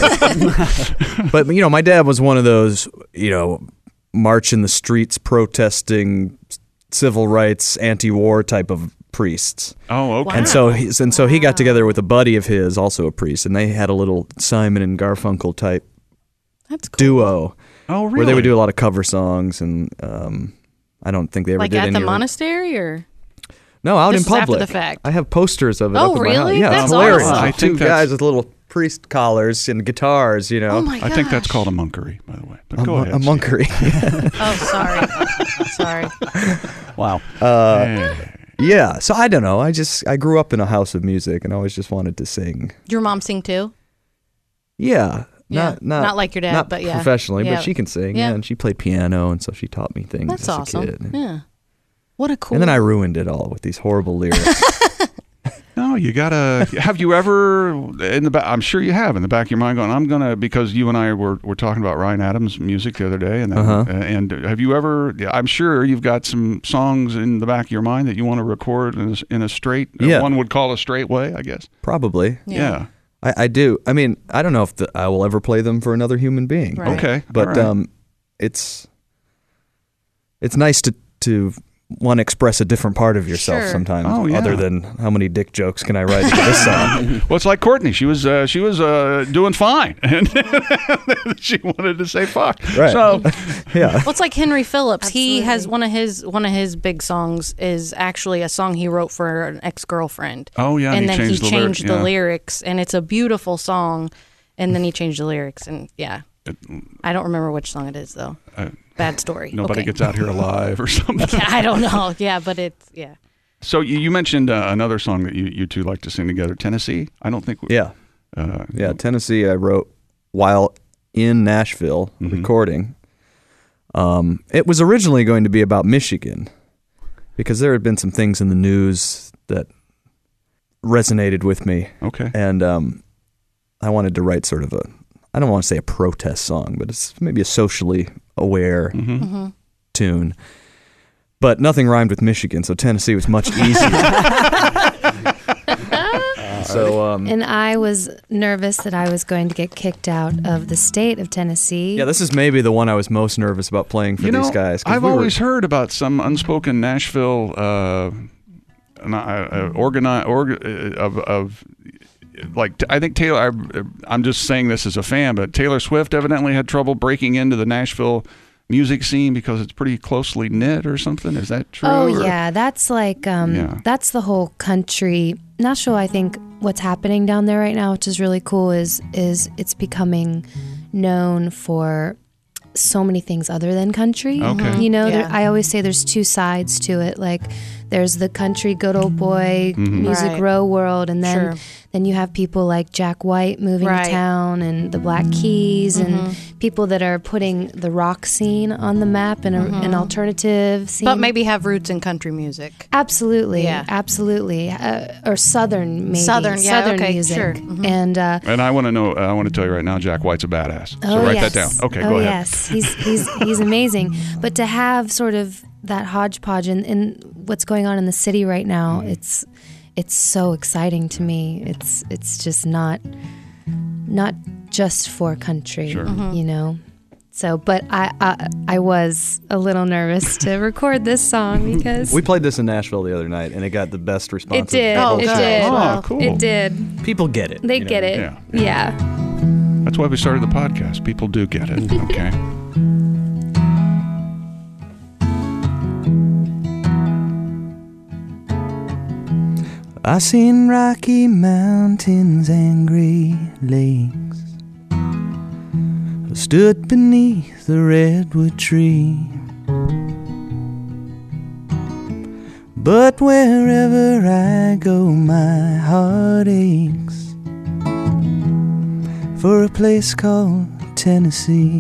D: exactly. But you know, my dad was one of those, you know, march in the streets protesting civil rights, anti-war type of priests.
A: Oh, okay.
D: And so he, and so he got together with a buddy of his, also a priest, and they had a little Simon and Garfunkel type
C: That's cool.
D: duo
A: Oh, really?
D: where they would do a lot of cover songs, and um, I don't think they ever
C: Like
D: did
C: at
D: any.
C: the
D: ori-
C: monastery or
D: No, out
C: This
D: in
C: was after
D: public.
C: the fact.
D: I have posters of it.
C: Oh,
D: up in my
C: really?
D: house. Yeah,
C: That's
D: it's hilarious.
C: awesome.
A: I
D: Two
A: think that's-
D: guys with little priest collars and guitars. You know,
C: Oh my
A: I think that's
C: gosh.
A: called a monkery, by the way. But
D: a,
A: go
D: mon-
A: ahead.
D: a
A: Steve.
D: monkery.
C: Oh, sorry. sorry.
B: Wow.
A: Hey.
D: Yeah, so I don't know. I just I grew up in a house of music and always just wanted to sing.
C: Your mom sing too?
D: Yeah,
C: Yeah,
D: not not
C: not like your dad,
D: not
C: but yeah.
D: professionally,
C: Yeah.
D: but she can sing.
C: Yeah.
D: Yeah, and she played piano, and so she taught me things
C: That's
D: as
C: awesome.
D: a kid. And,
C: Yeah. What a cool.
D: and then I ruined it all with these horrible lyrics.
A: No, you gotta. Have you ever in the back? I'm sure you have in the back of your mind going, "I'm gonna," because you and I were were talking about Ryan Adams' music the other day, and then,
D: Uh-huh.
A: uh, and have you ever? yeah, I'm sure you've got some songs in the back of your mind that you want to record in a, in a straight,
D: Yeah.
A: one would call a straight way, I guess.
D: Probably,
A: Yeah.
D: I, I do. I mean, I don't know if the, I will ever play them for another human being.
C: Right.
A: Okay.
D: But
A: all right.
D: um, it's it's nice to to want to express a different part of yourself
C: Sure.
D: sometimes,
A: Oh, yeah.
D: other than how many dick jokes can I write into this song.
A: Well, it's like Courtney. She was uh, she was uh, doing fine, and she wanted to say fuck.
D: Right.
A: So
D: Yeah.
C: Well, it's like Henry Phillips. He
E: Absolutely.
C: has one of his one of his big songs is actually a song he wrote for an ex girlfriend.
A: Oh, yeah,
C: and
A: he
C: then
A: changed
C: he
A: the lyric-
C: changed the
A: yeah.
C: lyrics, and it's a beautiful song. And then he changed the lyrics, and yeah, I don't remember which song it is though.
A: Uh,
C: Bad story.
A: nobody
C: Okay.
A: gets out here alive or something.
C: Yeah, I don't know. Yeah, but it's yeah.
A: So you, you mentioned uh, another song that you, you two like to sing together, Tennessee. I don't think. We,
D: Yeah.
A: Uh,
D: Yeah, Tennessee I wrote while in Nashville
A: Mm-hmm.
D: recording. Um, it was originally going to be about Michigan because there had been some things in the news that resonated with me.
A: Okay.
D: And um, I wanted to write sort of a, I don't want to say a protest song, but it's maybe a socially aware
A: Mm-hmm.
D: tune. But nothing rhymed with Michigan, so Tennessee was much easier. So, um,
E: And I was nervous that I was going to get kicked out of the state of Tennessee.
D: yeah, this is maybe the one I was most nervous about playing for
A: You know,
D: these guys. 'cause
A: I've
D: we were-
A: always heard about some unspoken Nashville uh, uh, uh, organi- org- uh, of, of like I think Taylor. I, I'm just saying this as a fan, but Taylor Swift evidently had trouble breaking into the Nashville music scene because it's pretty closely knit or something. Is that true?
E: Oh
A: or-
E: yeah, that's like um,
A: Yeah.
E: that's the whole country. Nashville, I think what's happening down there right now, which is really cool, is is it's becoming known for so many things other than country.
A: Okay.
E: You know,
C: Yeah.
E: there, I always say there's two sides to it. Like there's the country good old boy music
C: Right.
E: row world, and then
C: Sure.
E: then you have people like Jack White moving
C: Right.
E: to town, and the Black Keys, and people that are putting the rock scene on the map and a, an alternative scene.
C: But maybe have roots in country music.
E: Absolutely,
C: Yeah.
E: absolutely, uh, or southern maybe
C: Southern, yeah,
E: southern
C: okay,
E: music,
C: sure. Mhm.
E: and uh,
A: And I want to know. I want to tell you right now, Jack White's a badass.
E: oh
A: so write
E: yes.
A: that down. Okay,
E: oh
A: go ahead.
E: yes, he's he's he's amazing. But to have sort of that hodgepodge and, and what's going on in the city right now,
A: Mm-hmm.
E: it's it's so exciting to me. It's it's just not not just for country,
A: Sure.
E: you know. So, but I, I I was a little nervous to record this song because
D: We played this in Nashville the other night, and it got the best response.
E: it did.
C: Oh,
E: it
C: good.
E: did.
A: Oh, cool.
E: It did.
D: People get it.
E: They
D: you know?
E: get it.
A: Yeah.
E: Yeah.
A: That's why we started the podcast. People do get it. Okay.
D: I seen Rocky Mountains and Great Lakes. I stood beneath the redwood tree. But wherever I go, my heart aches for a place called Tennessee.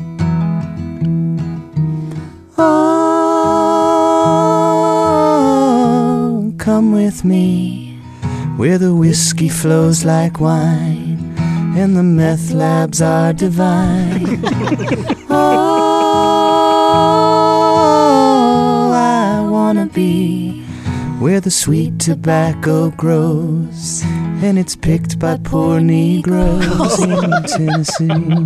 D: Oh, come with me where the whiskey flows like wine and the meth labs are divine. Oh, I wanna be where the sweet tobacco grows and it's picked by poor Negroes in Tennessee.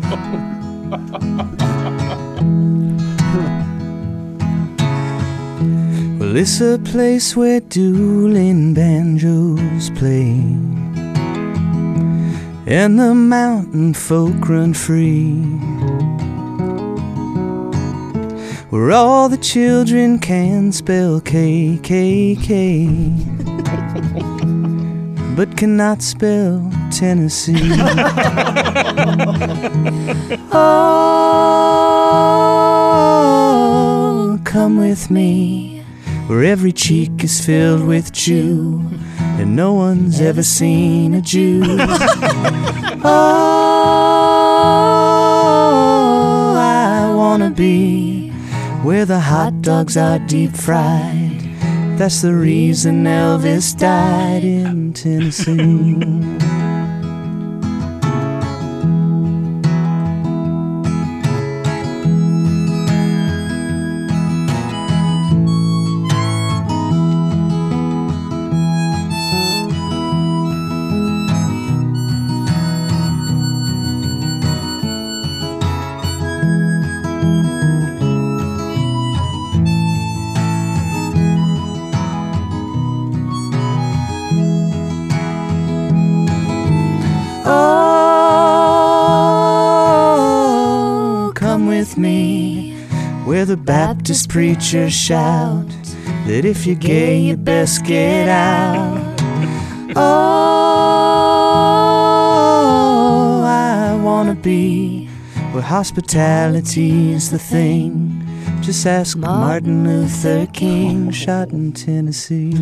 D: Well, it's a place where dueling banjos play and the mountain folk run free, where all the children can spell K K K but cannot spell Tennessee. Oh, come with me where every cheek is filled with chew and no one's ever seen a Jew. Oh, I wanna be where the hot dogs are deep fried. That's the reason Elvis died in Tennessee. Oh, come with me where the Baptist preachers shout that if you're gay you best get out. Oh, I wanna be where hospitality's the thing. Just ask Martin Luther King, shot in Tennessee.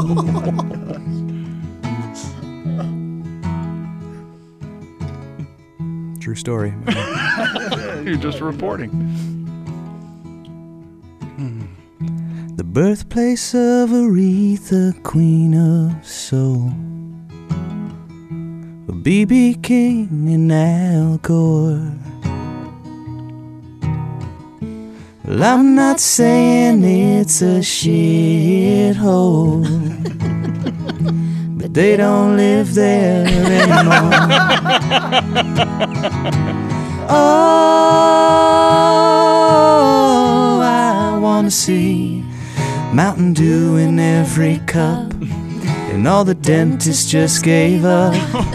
D: True story.
A: You're just reporting.
D: The birthplace of Aretha, Queen of Soul, B B King and Al Gore. Well, I'm not saying it's a shithole, but they don't live there anymore. Oh, I wanna see Mountain Dew in every cup, and all the dentists just gave up.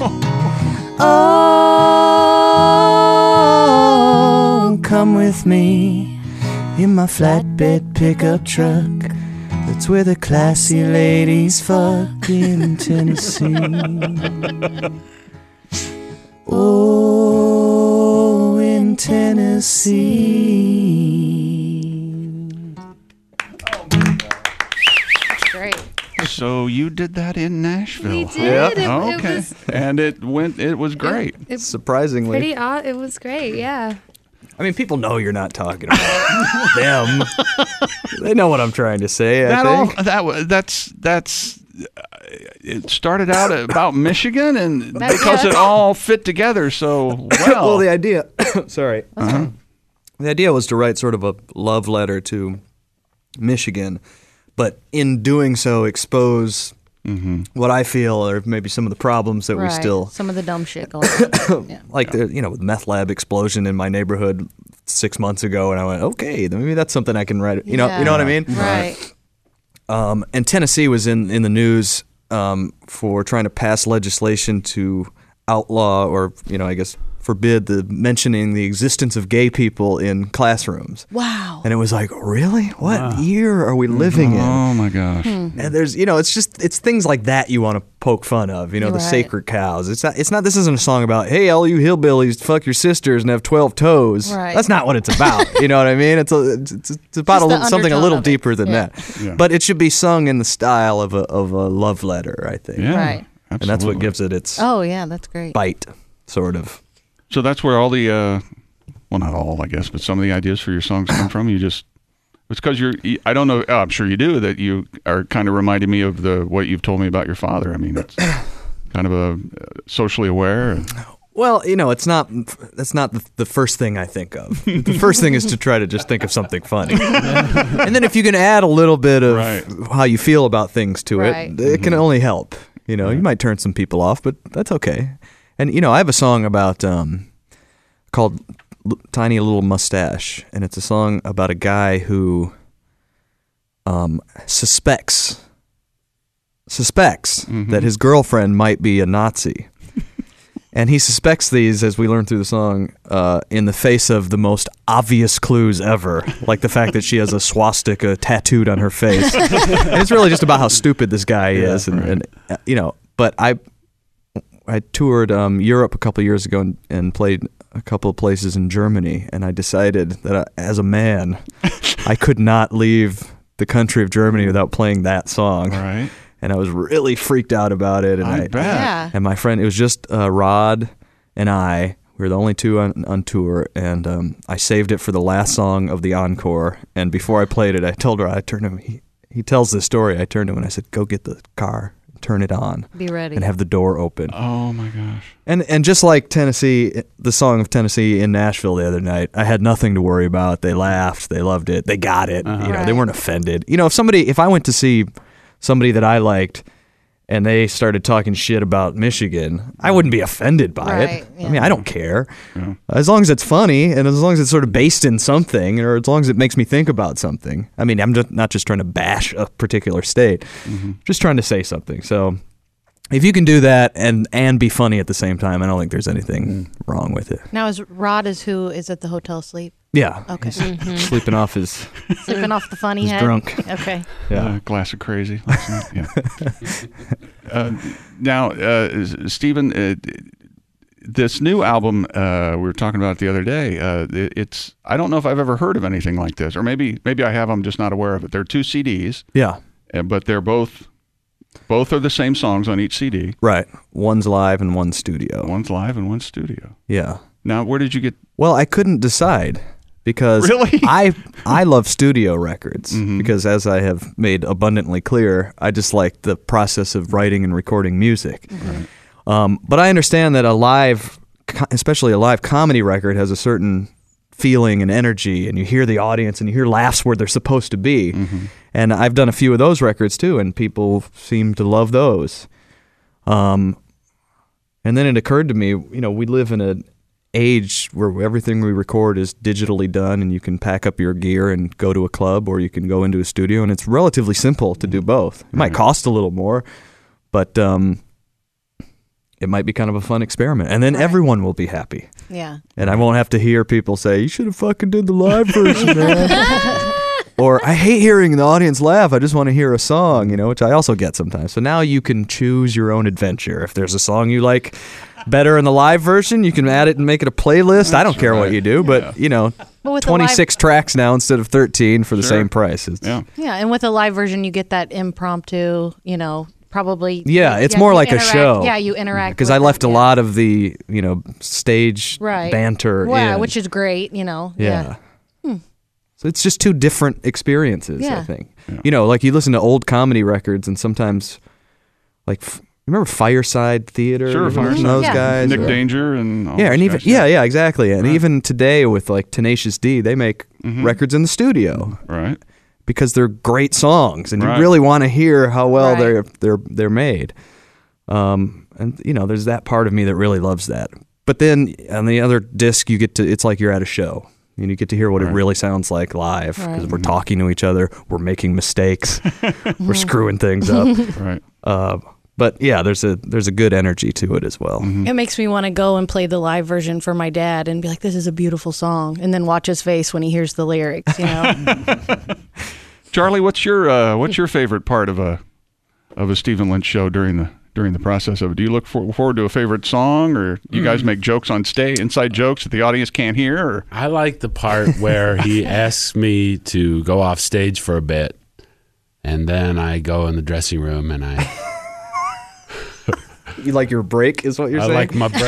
D: Oh, come with me in my flatbed pickup truck. That's where the classy ladies fuck in Tennessee. Oh, in Tennessee.
C: Great.
A: So you did that in Nashville?
G: We
A: huh?
G: did. It- it
A: okay.
G: was-
A: and it went. It was great.
G: It's
D: Surprisingly.
G: pretty odd. It was great. Yeah.
D: I mean, people know you're not talking about them. They know what I'm trying to say, I
A: that all.
D: think.
A: That wa- that's that's. Uh, it started out about Michigan, and
C: That's-
A: because it all fit together so well.
D: Well, the idea, sorry,
A: Uh-huh.
D: the idea was to write sort of a love letter to Michigan, but in doing so, expose what I feel are maybe some of the problems that we
C: Right.
D: still,
C: Some of the dumb shit going on. Yeah.
D: like the you know the meth lab explosion in my neighborhood six months ago, and I went, okay, then maybe that's something I can write. You know, you know what I mean?
C: Right.
D: Um, and Tennessee was in, in the news um, for trying to pass legislation to outlaw or, you know, I guess forbid the mentioning the existence of gay people in classrooms.
C: Wow.
D: And it was like, really? What year are we living in?
A: Oh my gosh.
D: And there's, you know, it's just, it's things like that you want to poke fun of, you know, the
C: Right.
D: sacred cows. It's not, it's not, this isn't a song about, hey, all you hillbillies, fuck your sisters and have twelve toes.
C: Right.
D: That's not what it's about. You know what I mean? It's a, it's, it's, it's about
C: Just
D: a,
C: the
D: little- something a
C: undertone
D: little
C: of it.
D: deeper than
C: Yeah.
D: that.
A: Yeah.
D: But it should be sung in the style of a, of a love letter, I think.
A: Yeah.
C: Right.
D: And that's what
A: absolutely.
D: gives it its
C: Oh, yeah, that's great.
D: bite, sort of.
A: So that's where all the, uh, well, not all, I guess, but some of the ideas for your songs come from. You just, it's because you're, I don't know, oh, I'm sure you do, that you are kind of reminding me of the what you've told me about your father. I mean, it's kind of a uh, socially aware. And,
D: Well, you know, it's not, that's not the, the first thing I think of. The first thing is to try to just think of something funny. And then if you can add a little bit of
A: Right.
D: how you feel about things to
C: Right.
D: it, it can only help. You know, you might turn some people off, but that's okay. And, you know, I have a song about, um, called L- Tiny Little Mustache, and it's a song about a guy who um, suspects, suspects that his girlfriend might be a Nazi. And he suspects these, as we learn through the song, uh, in the face of the most obvious clues ever, like the fact that she has a swastika tattooed on her face. And it's really just about how stupid this guy is, and, and uh, you know. But I, I toured um, Europe a couple years ago and, and played a couple of places in Germany, and I decided that I, as a man, I could not leave the country of Germany without playing that song.
A: right?
D: And I was really freaked out about it. And
A: I
D: I,
A: bet.
C: Yeah.
D: and my friend, it was just uh, Rod and I. We were the only two on, on tour, and um, I saved it for the last song of the encore. And before I played it, I told her, I turned to him. He, he tells this story. I turned to him and I said, "Go get the car, turn it on,
C: Be ready.
D: and have the door open."
A: Oh my gosh.
D: And and just like Tennessee, the song of Tennessee in Nashville the other night, I had nothing to worry about. They laughed, they loved it, they got it. You know, they
C: Right.
D: weren't offended. You know, if somebody, if I went to see somebody that I liked, and they started talking shit about Michigan, I wouldn't be offended by
C: Right,
D: it.
C: yeah.
D: I mean, I don't care. As long as it's funny and as long as it's sort of based in something, or as long as it makes me think about something. I mean, I'm just not just trying to bash a particular state, just trying to say something. So if you can do that and and be funny at the same time, I don't think there's anything wrong with it.
C: Now, is Rod is who is at the hotel sleep?
D: Yeah.
C: Okay.
D: He's sleeping off his,
C: Sleeping off the funny
D: he's
C: head?
D: drunk.
C: Okay.
D: yeah.
A: Uh, glass of crazy last night. Yeah. uh, now, uh, Stephen, uh, this new album uh, we were talking about it the other day. Uh, it, it's I don't know if I've ever heard of anything like this, or maybe maybe I have. I'm just not aware of it. They're two C Ds,
D: Yeah.
A: uh, but they're both both are the same songs on each C D.
D: Right. One's live and one's studio.
A: One's live and one's studio.
D: Yeah.
A: Now, where did you get?
D: Well, I couldn't decide because
A: Really?
D: I I love studio records because, as I have made abundantly clear, I just like the process of writing and recording music. Um, but I understand that a live, co- especially a live comedy record, has a certain feeling and energy, and you hear the audience and you hear laughs where they're supposed to be. And I've done a few of those records too, and people seem to love those. Um, and then it occurred to me, you know, we live in an age where everything we record is digitally done, and you can pack up your gear and go to a club, or you can go into a studio, and it's relatively simple to do both. It might cost a little more, but um, it might be kind of a fun experiment. And then
C: Right.
D: everyone will be happy.
C: Yeah.
D: And I won't have to hear people say, you should have fucking did the live version, man. Or, I hate hearing the audience laugh. I just want to hear a song, you know, which I also get sometimes. So now you can choose your own adventure. If there's a song you like better in the live version, you can add it and make it a playlist. That's I don't care
A: right.
D: what you do, but,
A: Yeah.
D: you know,
C: But with the
D: twenty-six
C: live-
D: tracks now instead of thirteen for the
A: Sure.
D: same price. It's,
A: Yeah.
C: Yeah, and with a live version, you get that impromptu, you know, probably.
D: Yeah, it's
C: yeah,
D: more
C: you
D: like a
C: interact-
D: show.
C: Yeah, you interact.
D: Because
C: with
D: I left
C: it,
D: a
C: yeah.
D: lot of the, you know, stage
C: right.
D: banter
C: Yeah,
D: in.
C: which is great, you know.
D: Yeah. So it's just two different experiences, I
C: Yeah.
D: think. You know, like you listen to old comedy records, and sometimes, like, f- remember Fireside Theater?
A: Sure,
D: You ever
A: Fireside.
D: listen to those
C: Yeah.
D: guys?
A: Nick
D: Or-
A: Danger and all
D: Yeah,
A: those
D: and even
A: guys,
D: yeah, yeah, exactly. And
A: Right.
D: even today with like Tenacious D, they make records in the studio
A: Right.
D: because they're great songs, and
A: Right.
D: you really want to hear how well
C: Right.
D: they're they're they're made. Um, and you know, there's that part of me that really loves that. But then on the other disc, you get to it's like you're at a show. And you get to hear what it really sounds like live because
C: Right.
D: we're talking to each other, we're making mistakes, we're screwing things up.
A: Right.
D: Uh, but yeah, there's a there's a good energy to it as well.
C: It makes me want to go and play the live version for my dad and be like, "This is a beautiful song," and then watch his face when he hears the lyrics. You know.
A: Charlie, what's your uh, what's your favorite part of a of a Stephen Lynch show during the during the process of it? Do you look for, forward to a favorite song, or do you guys make jokes on stage, inside jokes that the audience can't hear? Or
F: I like the part where he asks me to go off stage for a bit, and then I go in the dressing room and I
D: You like your break, is what you're
F: I
D: saying?
F: like my break.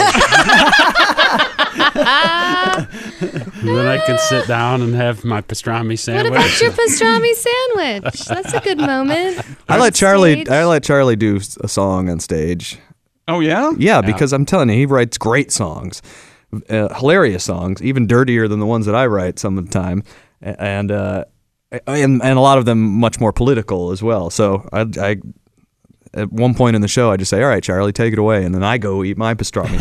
F: And then I can sit down and have my pastrami
G: What
F: sandwich.
G: about your pastrami sandwich? That's a good moment.
D: I let Charlie.
G: Stage.
D: I let Charlie do a song on stage.
A: oh yeah,
D: Yeah, because I'm telling you, he writes great songs, uh, hilarious songs, even dirtier than the ones that I write some of the time, A- and uh, and and a lot of them much more political as well. So I. I at one point in the show, I just say, "All right, Charlie, take it away," and then I go eat my pastrami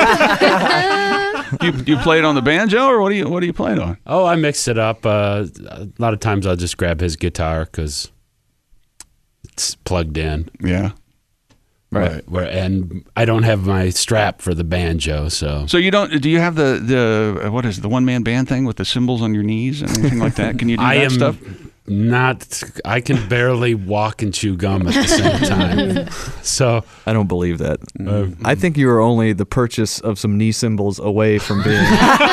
D: sandwich.
A: you you play it on the banjo, or what do you what do you play it on?
F: Oh, I mix it up. Uh, a lot of times I'll just grab his guitar because it's plugged in.
A: Yeah,
F: Where, where, and I don't have my strap for the banjo, so.
A: So you don't? Do you have the the uh, what is it, the one man band thing with the cymbals on your knees and anything like that? Can you do
F: I
A: that
F: am
A: stuff?
F: not. I can barely walk and chew gum at the same time. So
D: I don't believe that.
F: uh,
D: I think you are only the purchase of some knee cymbals away from being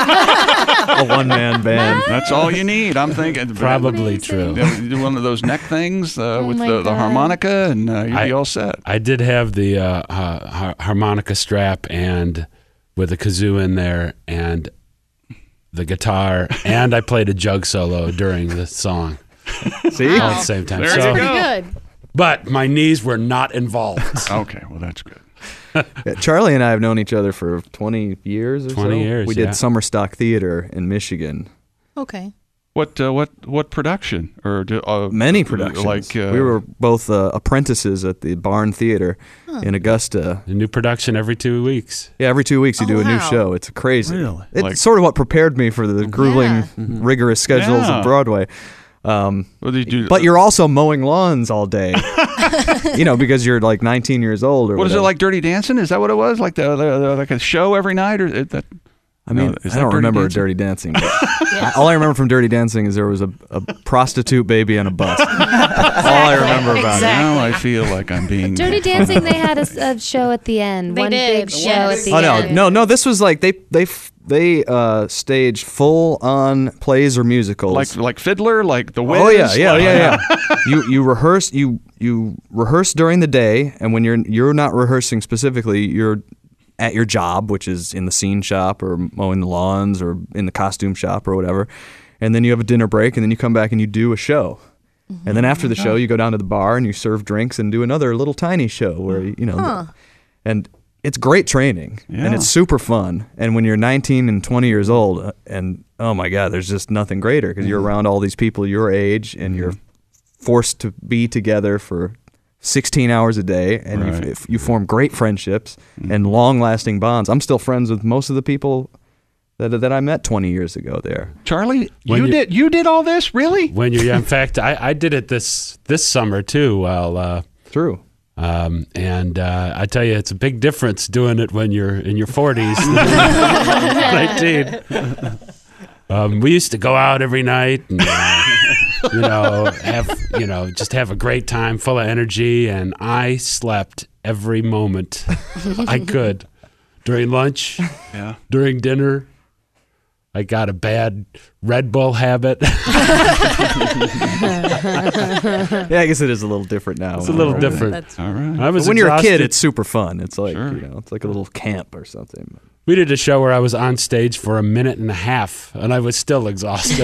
D: a one-man band.
A: That's all you need. I'm thinking
F: probably true.
A: You do one of those neck things uh,
G: Oh
A: with
G: my
A: the, the
G: God.
A: harmonica, and uh, you'd
F: I-
A: be all set.
F: I did have the uh, ha- har- harmonica strap and with a kazoo in there and the guitar, and I played a jug solo during the song
D: See?
F: all at the same time.
A: There
F: So,
A: you
C: Pretty
A: go.
C: good.
F: but my knees were not involved.
A: Okay, well that's good.
D: Yeah, Charlie and I have known each other for twenty years or so.
F: twenty years,
D: We did
F: yeah.
D: Summer Stock Theater in Michigan.
C: Okay.
A: What uh, what what production or do, uh,
D: Many productions.
A: Like uh,
D: we were both uh, apprentices at the Barn Theater in Augusta.
F: A new production every two weeks.
D: Yeah, every two weeks you
C: Oh,
D: do a new
C: wow.
D: show. It's crazy.
B: Really?
D: It's
A: Like-
D: sort of what prepared me for the grueling,
C: Yeah.
D: rigorous schedules
A: Yeah.
D: of Broadway. Um,
A: What do you do?
D: but you're also mowing lawns all day, you know, because you're like nineteen years old or
A: What is it
D: whatever.
A: like? Dirty Dancing? Is that what it was? Like the, the, the like a show every night, or it, that?
D: I mean,
A: No, is
D: I
A: that
D: don't
A: Dirty
D: remember
A: Dancing?
D: Dirty Dancing. But I- all I remember from Dirty Dancing is there was a, a prostitute baby on a bus. That's all I remember about
C: Exactly.
A: Now I feel like I'm being
G: Dirty Dancing, they had a, s- a show at the end.
C: They
G: One
C: did,
G: big show
C: yes.
G: at the
D: it. Oh no,
G: end.
D: no, no! This was like they they f- they uh, staged full on plays or musicals.
A: like like Fiddler, like the Wiz.
D: Oh yeah, yeah,
A: like-
D: yeah, yeah. you you rehearse you you rehearse during the day, and when you're you're not rehearsing specifically, you're at your job, which is in the scene shop or mowing the lawns or in the costume shop or whatever. And then you have a dinner break, and then you come back and you do a show. And then after the show, you go down to the bar and you serve drinks and do another little tiny show where you know, and it's great training and
A: Yeah.
D: it's super fun. And when you're nineteen and twenty years old, uh, and oh my God, there's just nothing greater because you're around all these people your age and you're forced to be together for sixteen hours a day, and
A: Right.
D: you, if you form great friendships and long-lasting bonds. I'm still friends with most of the people that that I met twenty years ago there.
A: Charlie,
F: When
A: you
F: you-
A: did you did all this really?
F: When you're, in fact, I, I did it this this summer too. While uh,
D: True.
F: um, and uh, I tell you, it's a big difference doing it when you're in your forties, nineteen. Um, we used to go out every night and uh, you know have you know just have a great time, full of energy, and I slept every moment I could during lunch,
A: Yeah.
F: during dinner. I got a bad Red Bull habit.
D: Yeah, I guess it is a little different now.
F: It's a little
A: Right.
F: different.
C: That's
A: All right.
F: I was
D: But when you're a kid,
F: exhausted.
D: it's super fun. It's like
A: Sure.
D: you know, it's like a little camp or something.
F: We did a show where I was on stage for a minute and a half, and I was still exhausted.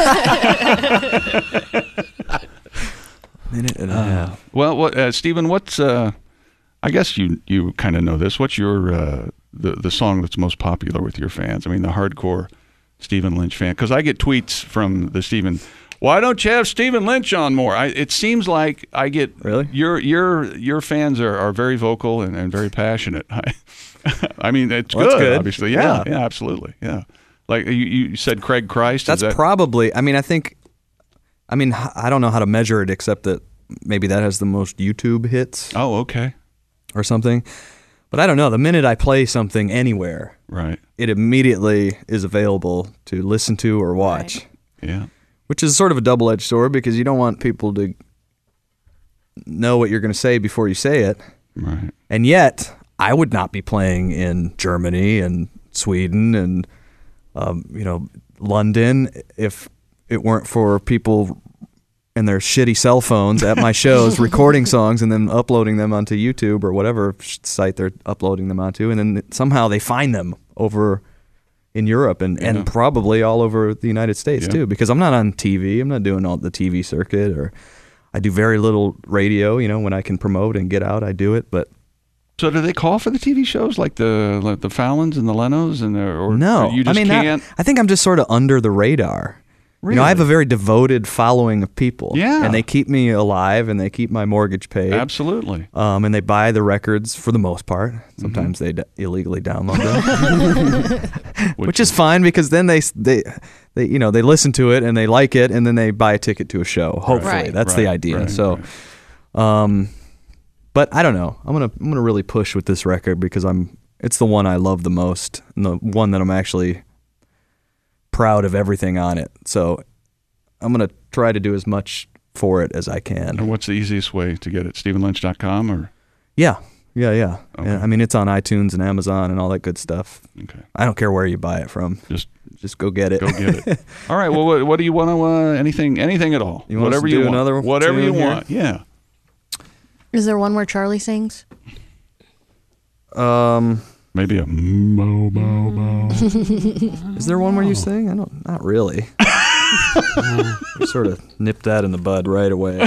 D: Minute and a
A: Uh,
D: half.
A: well, what, uh, Stephen? What's? Uh, I guess you you kind of know this. What's your uh, the the song that's most popular with your fans? I mean, the hardcore Stephen Lynch fan. Because I get tweets from the Stephen. Why don't you have Stephen Lynch on more? I, it seems like I get
D: Really?
A: your your your fans are, are very vocal and, and very passionate. I, I mean, it's
D: Well, that's
A: good,
D: good.
A: obviously. Yeah, yeah,
D: Yeah.
A: absolutely. Yeah, like you, you said, Craig Christ. is
D: That's
A: that,
D: probably. I mean, I think. I mean, h- I don't know how to measure it except that maybe that has the most YouTube hits
A: Oh, okay,
D: or something. But I don't know. The minute I play something anywhere,
A: right.
D: it immediately is available to listen to or watch,
C: Right.
A: Yeah,
D: which is sort of a double-edged sword because you don't want people to know what you're going to say before you say it.
A: right.
D: And yet, I would not be playing in Germany and Sweden and um, you know London if it weren't for people and their shitty cell phones at my shows recording songs and then uploading them onto YouTube or whatever site they're uploading them onto, and then somehow they find them over in Europe and,
A: Yeah.
D: and probably all over the United States
A: Yeah.
D: too, because I'm not on T V. I'm not doing all the T V circuit, or I do very little radio. You know, when I can promote and get out, I do it. But
A: So do they call for the T V shows like the like the Fallons and the Lenos and the or
D: no,
A: you just
D: I mean, that-
A: can't?
D: I think I'm just sort of under the radar. You know, I have a
A: Really?
D: very devoted following of people.
A: Yeah.
D: And they keep me alive and they keep my mortgage paid.
A: Absolutely.
D: Um, and they buy the records for the most part. Sometimes they d- illegally download them, which, is fine because then they, s- they, they, you know, they listen to it and they like it and then they buy a ticket to a show. Hopefully,
C: Right.
D: that's the
A: Right,
D: idea.
A: right,
D: so, um, but I don't know. I'm gonna I'm gonna really push with this record because I'm. It's the one I love the most and the one that I'm actually proud of everything on it. So I'm going to try to do as much for it as I
A: And
D: can.
A: what's the easiest way to get it? Stephen Lynch dot com or
D: Yeah. Yeah, yeah.
A: Okay.
D: Yeah, I mean, it's on iTunes and Amazon and all that good stuff.
A: okay,
D: I don't care where you buy it from.
A: just
D: Just go get it.
A: go get it. All right. Well, what, what do you want to? Uh, anything? Anything at all?
D: You want us
A: Whatever
D: to
A: you
D: do
A: want.
D: another
A: Whatever you
D: tune here?
A: want. Yeah.
C: Is there one where Charlie sings?
D: Um,
A: Maybe a mo mo mo.
D: is there one where you sing? I don't. Not really. You sort of nipped that in the bud right away.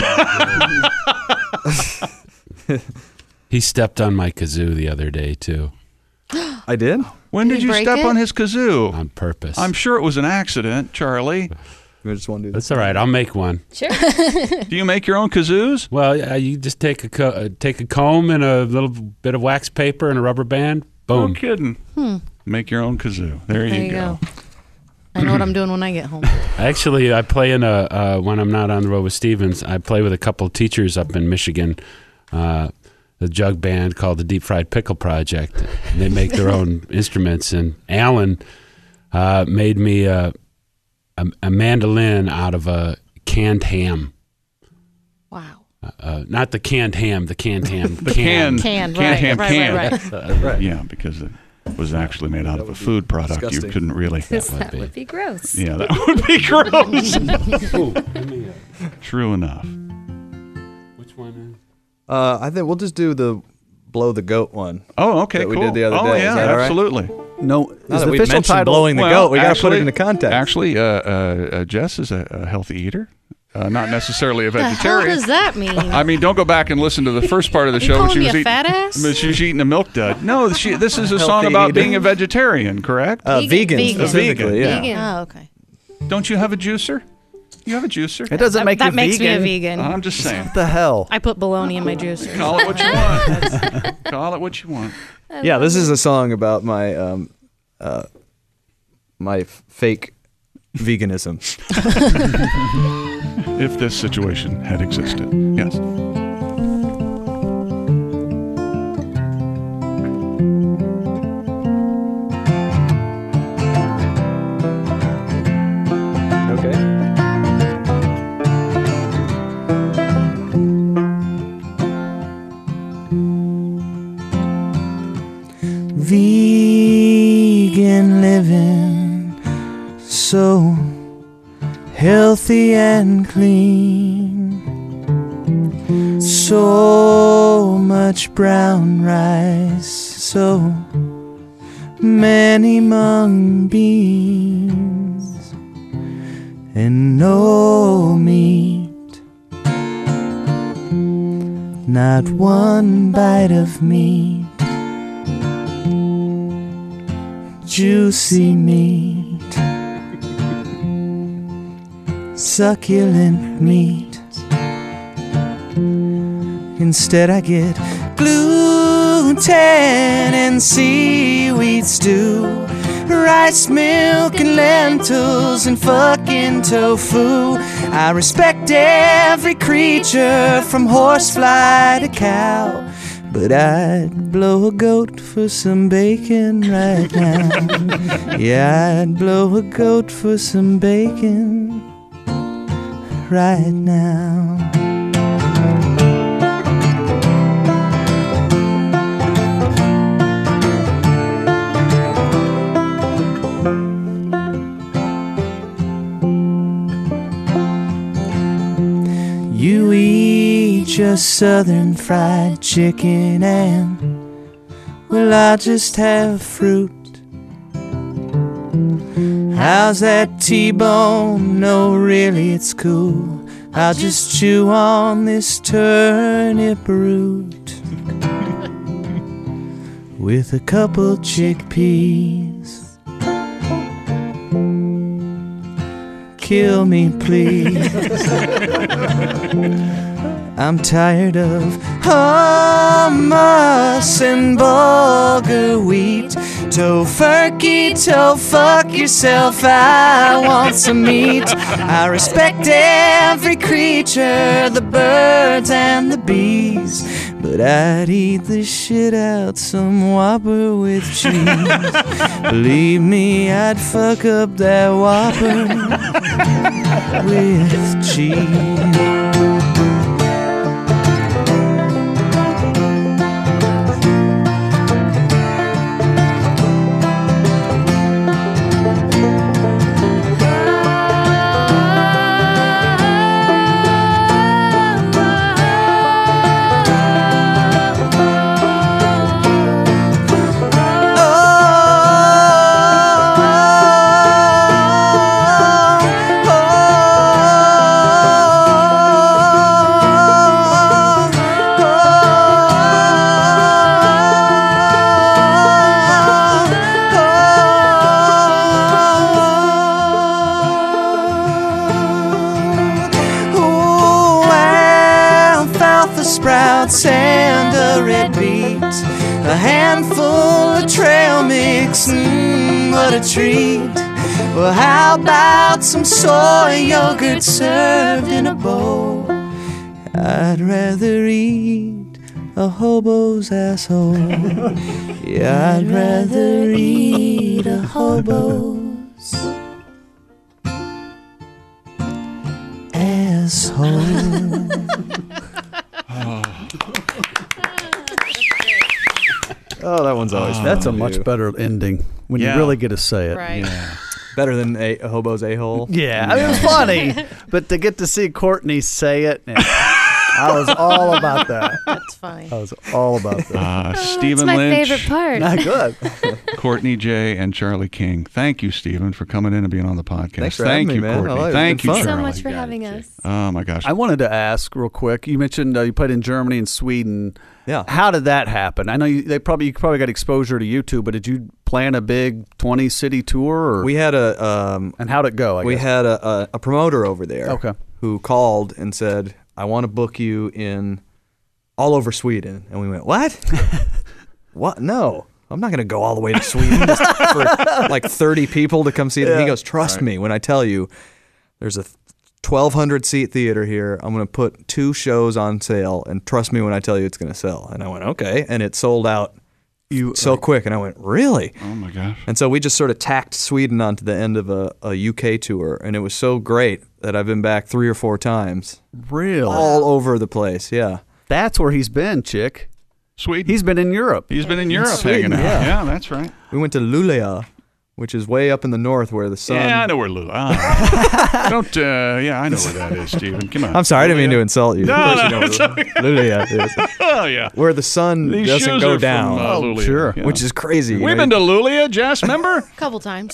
F: He stepped on my kazoo the other day too,
D: I did.
A: When
C: Did
A: did
C: he
A: you
C: break
A: step
C: it?
A: on his kazoo?
F: on purpose.
A: I'm sure it was an accident, Charlie.
D: You just want to do this?
F: That's all right. I'll make one.
G: Sure.
A: Do you make your own kazoos?
F: Well, yeah, you just take a co- uh, take a comb and a little bit of wax paper and a rubber band. Boom.
A: No kidding. Make your own kazoo. There,
C: There
A: you,
C: you
A: go.
C: go. I know what I'm doing when I get home.
F: Actually, I play in a uh, when I'm not on the road with Stevens. I play with a couple of teachers up in Michigan. Uh, the jug band called the Deep Fried Pickle Project. And they make their own instruments. And Alan uh, made me a, a, a mandolin out of a canned ham.
C: Wow.
F: Uh, not the canned ham, the canned ham.
A: The can,
C: Canned,
A: canned
C: right,
A: ham
C: right,
A: can.
C: right,
F: Uh,
D: Right.
A: Yeah, because it was actually made out of a food product. You
D: disgusting.
A: couldn't really.
G: That
F: would
G: would,
F: be.
G: be gross.
A: Yeah, that would be gross.
F: Ooh, give me a-
A: True enough.
F: which one is?
D: Uh, I think we'll just do the blow the goat one.
A: Oh, okay,
D: That we
A: cool.
D: did the other
A: oh,
D: day. Is
A: yeah,
D: that all right?
A: absolutely.
B: No,
D: Now
B: is
D: that
B: the
D: we've
B: official
D: mentioned
B: title
D: blowing the
A: Well,
D: goat, we got to put
A: actually-
D: it into context.
A: Actually, uh, uh, uh, Jess is a, a healthy eater, uh, not necessarily a
C: The hell
A: vegetarian.
C: does that mean?
A: I mean, don't go back and listen to the first part of the
C: You
A: show.
C: calling
A: she
C: me
A: was
C: a
A: eating,
C: fat ass?
A: but she was eating a milk dud. No, she, this is a song
D: Healthy
A: about
D: eater.
A: being a vegetarian, correct?
D: uh,
G: Vegan.
D: vegan,
G: Vegan.
D: specifically,
A: Vegan.
D: yeah.
G: Vegan.
C: Oh, okay.
A: Don't you have a juicer? You have a juicer?
B: It doesn't make
C: that
B: you
C: makes
B: vegan.
C: me a vegan.
A: I'm just saying.
B: What the hell?
C: I put bologna in my juicer.
A: Call it what you want. Call it what you want.
D: Yeah, this is a song about my um, uh, my f- fake veganism.
A: If this situation had existed. Yes.
D: Okay.
H: Vegan living, so healthy and clean. So much brown rice, so many mung beans, and no meat. Not one bite of meat. Juicy meat, succulent meat. Instead I get gluten and seaweed stew, rice, milk, and lentils, and fucking tofu. I respect every creature from horsefly to cow, but I'd blow a goat for some bacon right now. Yeah, I'd blow a goat for some bacon right now. You eat your southern fried chicken and, well, I'll just have fruit. How's that T-bone? No, really, it's cool. I'll just chew on this turnip root with a couple chickpeas. Kill me, please. I'm tired of hummus and bulgur wheat. Tofurkey, toe fuck yourself, I want some meat. I respect every creature, the birds and the bees, but I'd eat the shit out some Whopper with cheese. Believe me, I'd fuck up that Whopper with cheese. Sprouts and a red beet, a handful of trail mix, mmm, what a treat. Well, how about some soy yogurt served in a bowl? I'd rather eat a hobo's asshole. Yeah, I'd rather eat a hobo's asshole.
D: Oh, that one's always fun.
B: That's a
D: to
B: much
D: do.
B: better ending when
A: Yeah.
B: you really get to say it.
C: Right.
A: Yeah.
D: Better than a, a hobo's a-hole.
B: Yeah, I mean, it was funny, but to get to see Courtney say it, yeah. I was all about that.
C: That's fine.
B: I was all about that.
A: Uh,
E: Oh,
A: Stephen
E: that's my
A: Lynch,
E: favorite part.
B: Not good.
A: Courtney J, and Charlie King. Thank you, Stephen, for coming in and being on the podcast.
D: Thanks for
A: Thank
D: having
A: you,
D: me, man.
A: Courtney.
D: Oh, it's
A: Thank
D: been
A: you,
D: fun.
A: Charlie.
E: so much for
F: Got it,
E: having
F: Jay.
E: us.
A: Oh my gosh.
B: I wanted to ask real quick. You mentioned uh, you played in Germany and Sweden.
D: Yeah.
B: How did that happen? I know you, they probably you probably got exposure to YouTube, but did you plan a big twenty city tour? Or,
D: We had a um,
B: and how'd it go? I
D: we
B: guess?
D: had a, a, a promoter over there
B: Okay.
D: who called and said, I want to book you in all over Sweden. And we went, what? What? No. I'm not going to go all the way to Sweden just for like thirty people to come see it. He goes, trust me when I tell you there's a twelve hundred seat theater here. I'm going to put two shows on sale, and trust me when I tell you it's going to sell. And I went, okay. And it sold out
B: You
D: so quick. And I went, really?
A: oh my gosh.
D: And so we just sort of tacked Sweden onto the end of a, a U K tour, and it was so great that I've been back three or four times,
B: really?
D: all over the place. Yeah,
B: That's where he's been, chick.
A: Sweden.
B: He's been in Europe.
A: He's been in Europe
B: Sweden,
A: hanging out.
B: yeah.
A: Yeah, that's right.
D: we went to Luleå, which is way up in the north where the sun.
A: Yeah, I know where Lula. Ah. Don't. Uh, yeah, I know where that is, Stephen. Come on.
D: I'm sorry, I didn't mean to insult you.
A: No,
D: Of course
A: no,
D: you know
A: it's
D: where
A: okay.
D: Luleå is.
A: Oh yeah.
D: Where the sun
A: These
D: doesn't
A: shoes
D: go
A: are
D: down,
A: From, uh,
B: Oh,
A: Luleå,
B: sure.
A: yeah.
D: which is crazy. you
A: We've
D: know?
A: been to Luleå, Jess. Remember?
C: A couple times.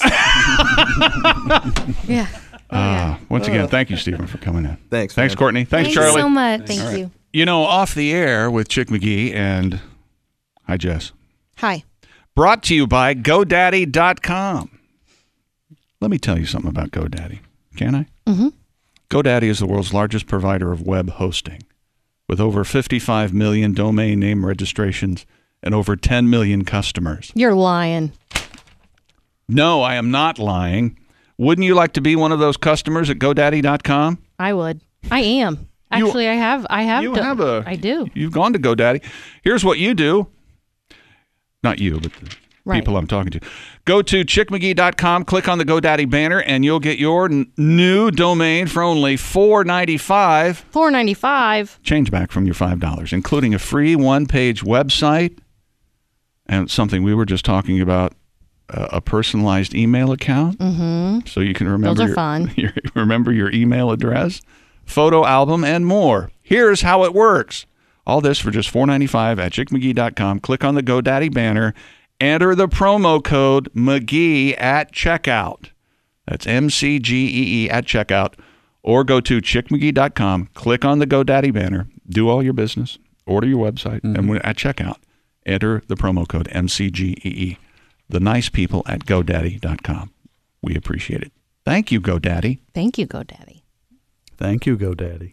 C: Yeah.
A: Uh, once again, thank you, Stephen, for coming in.
D: Thanks,
A: Thanks,
D: man.
A: Courtney. Thanks,
E: Thank
A: Charlie.
E: you so much.
C: Thank you.
A: You know, Off the Air with Chick McGee and hi, Jess.
C: Hi.
A: Brought to you by GoDaddy dot com. Let me tell you something about GoDaddy. Can I?
C: Mm-hmm.
A: GoDaddy is the world's largest provider of web hosting with over fifty-five million domain name registrations and over ten million customers.
C: You're lying.
A: No, I am not lying. Wouldn't you like to be one of those customers at GoDaddy dot com?
C: I would. I am. Actually, I have. I have.
A: You
C: do-
A: have a.
C: I do.
A: You've gone to GoDaddy. Here's what you do. Not you, but the
C: Right.
A: people I'm talking to. Go to chick mcgee dot com, click on the GoDaddy banner, and you'll get your n- new domain for only four ninety-five.
C: Four ninety five.
A: Change back from your five dollars, including a free one-page website and something we were just talking about, uh, a personalized email account.
C: Mm-hmm.
A: So you can remember
C: Those are
A: your,
C: fun.
A: your remember your email address, photo album, and more. Here's how it works. All this for just four ninety-five at chick mcgee dot com. Click on the GoDaddy banner. Enter the promo code McGee at checkout. That's M C G E E at checkout. Or go to chick mcgee dot com. Click on the GoDaddy banner. Do all your business. Order your website.
B: Mm-hmm.
A: And when, at checkout, enter the promo code M C G E E. The nice people at GoDaddy dot com. We appreciate it. Thank you, GoDaddy.
C: Thank you, GoDaddy.
B: Thank you, GoDaddy.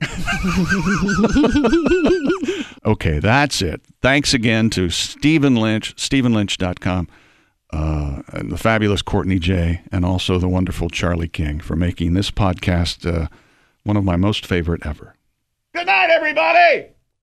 A: Okay, that's it. Thanks again to Stephen Lynch, stephen lynch dot com, uh, and the fabulous Courtney J, and also the wonderful Charlie King for making this podcast uh, one of my most favorite ever. Good night, everybody!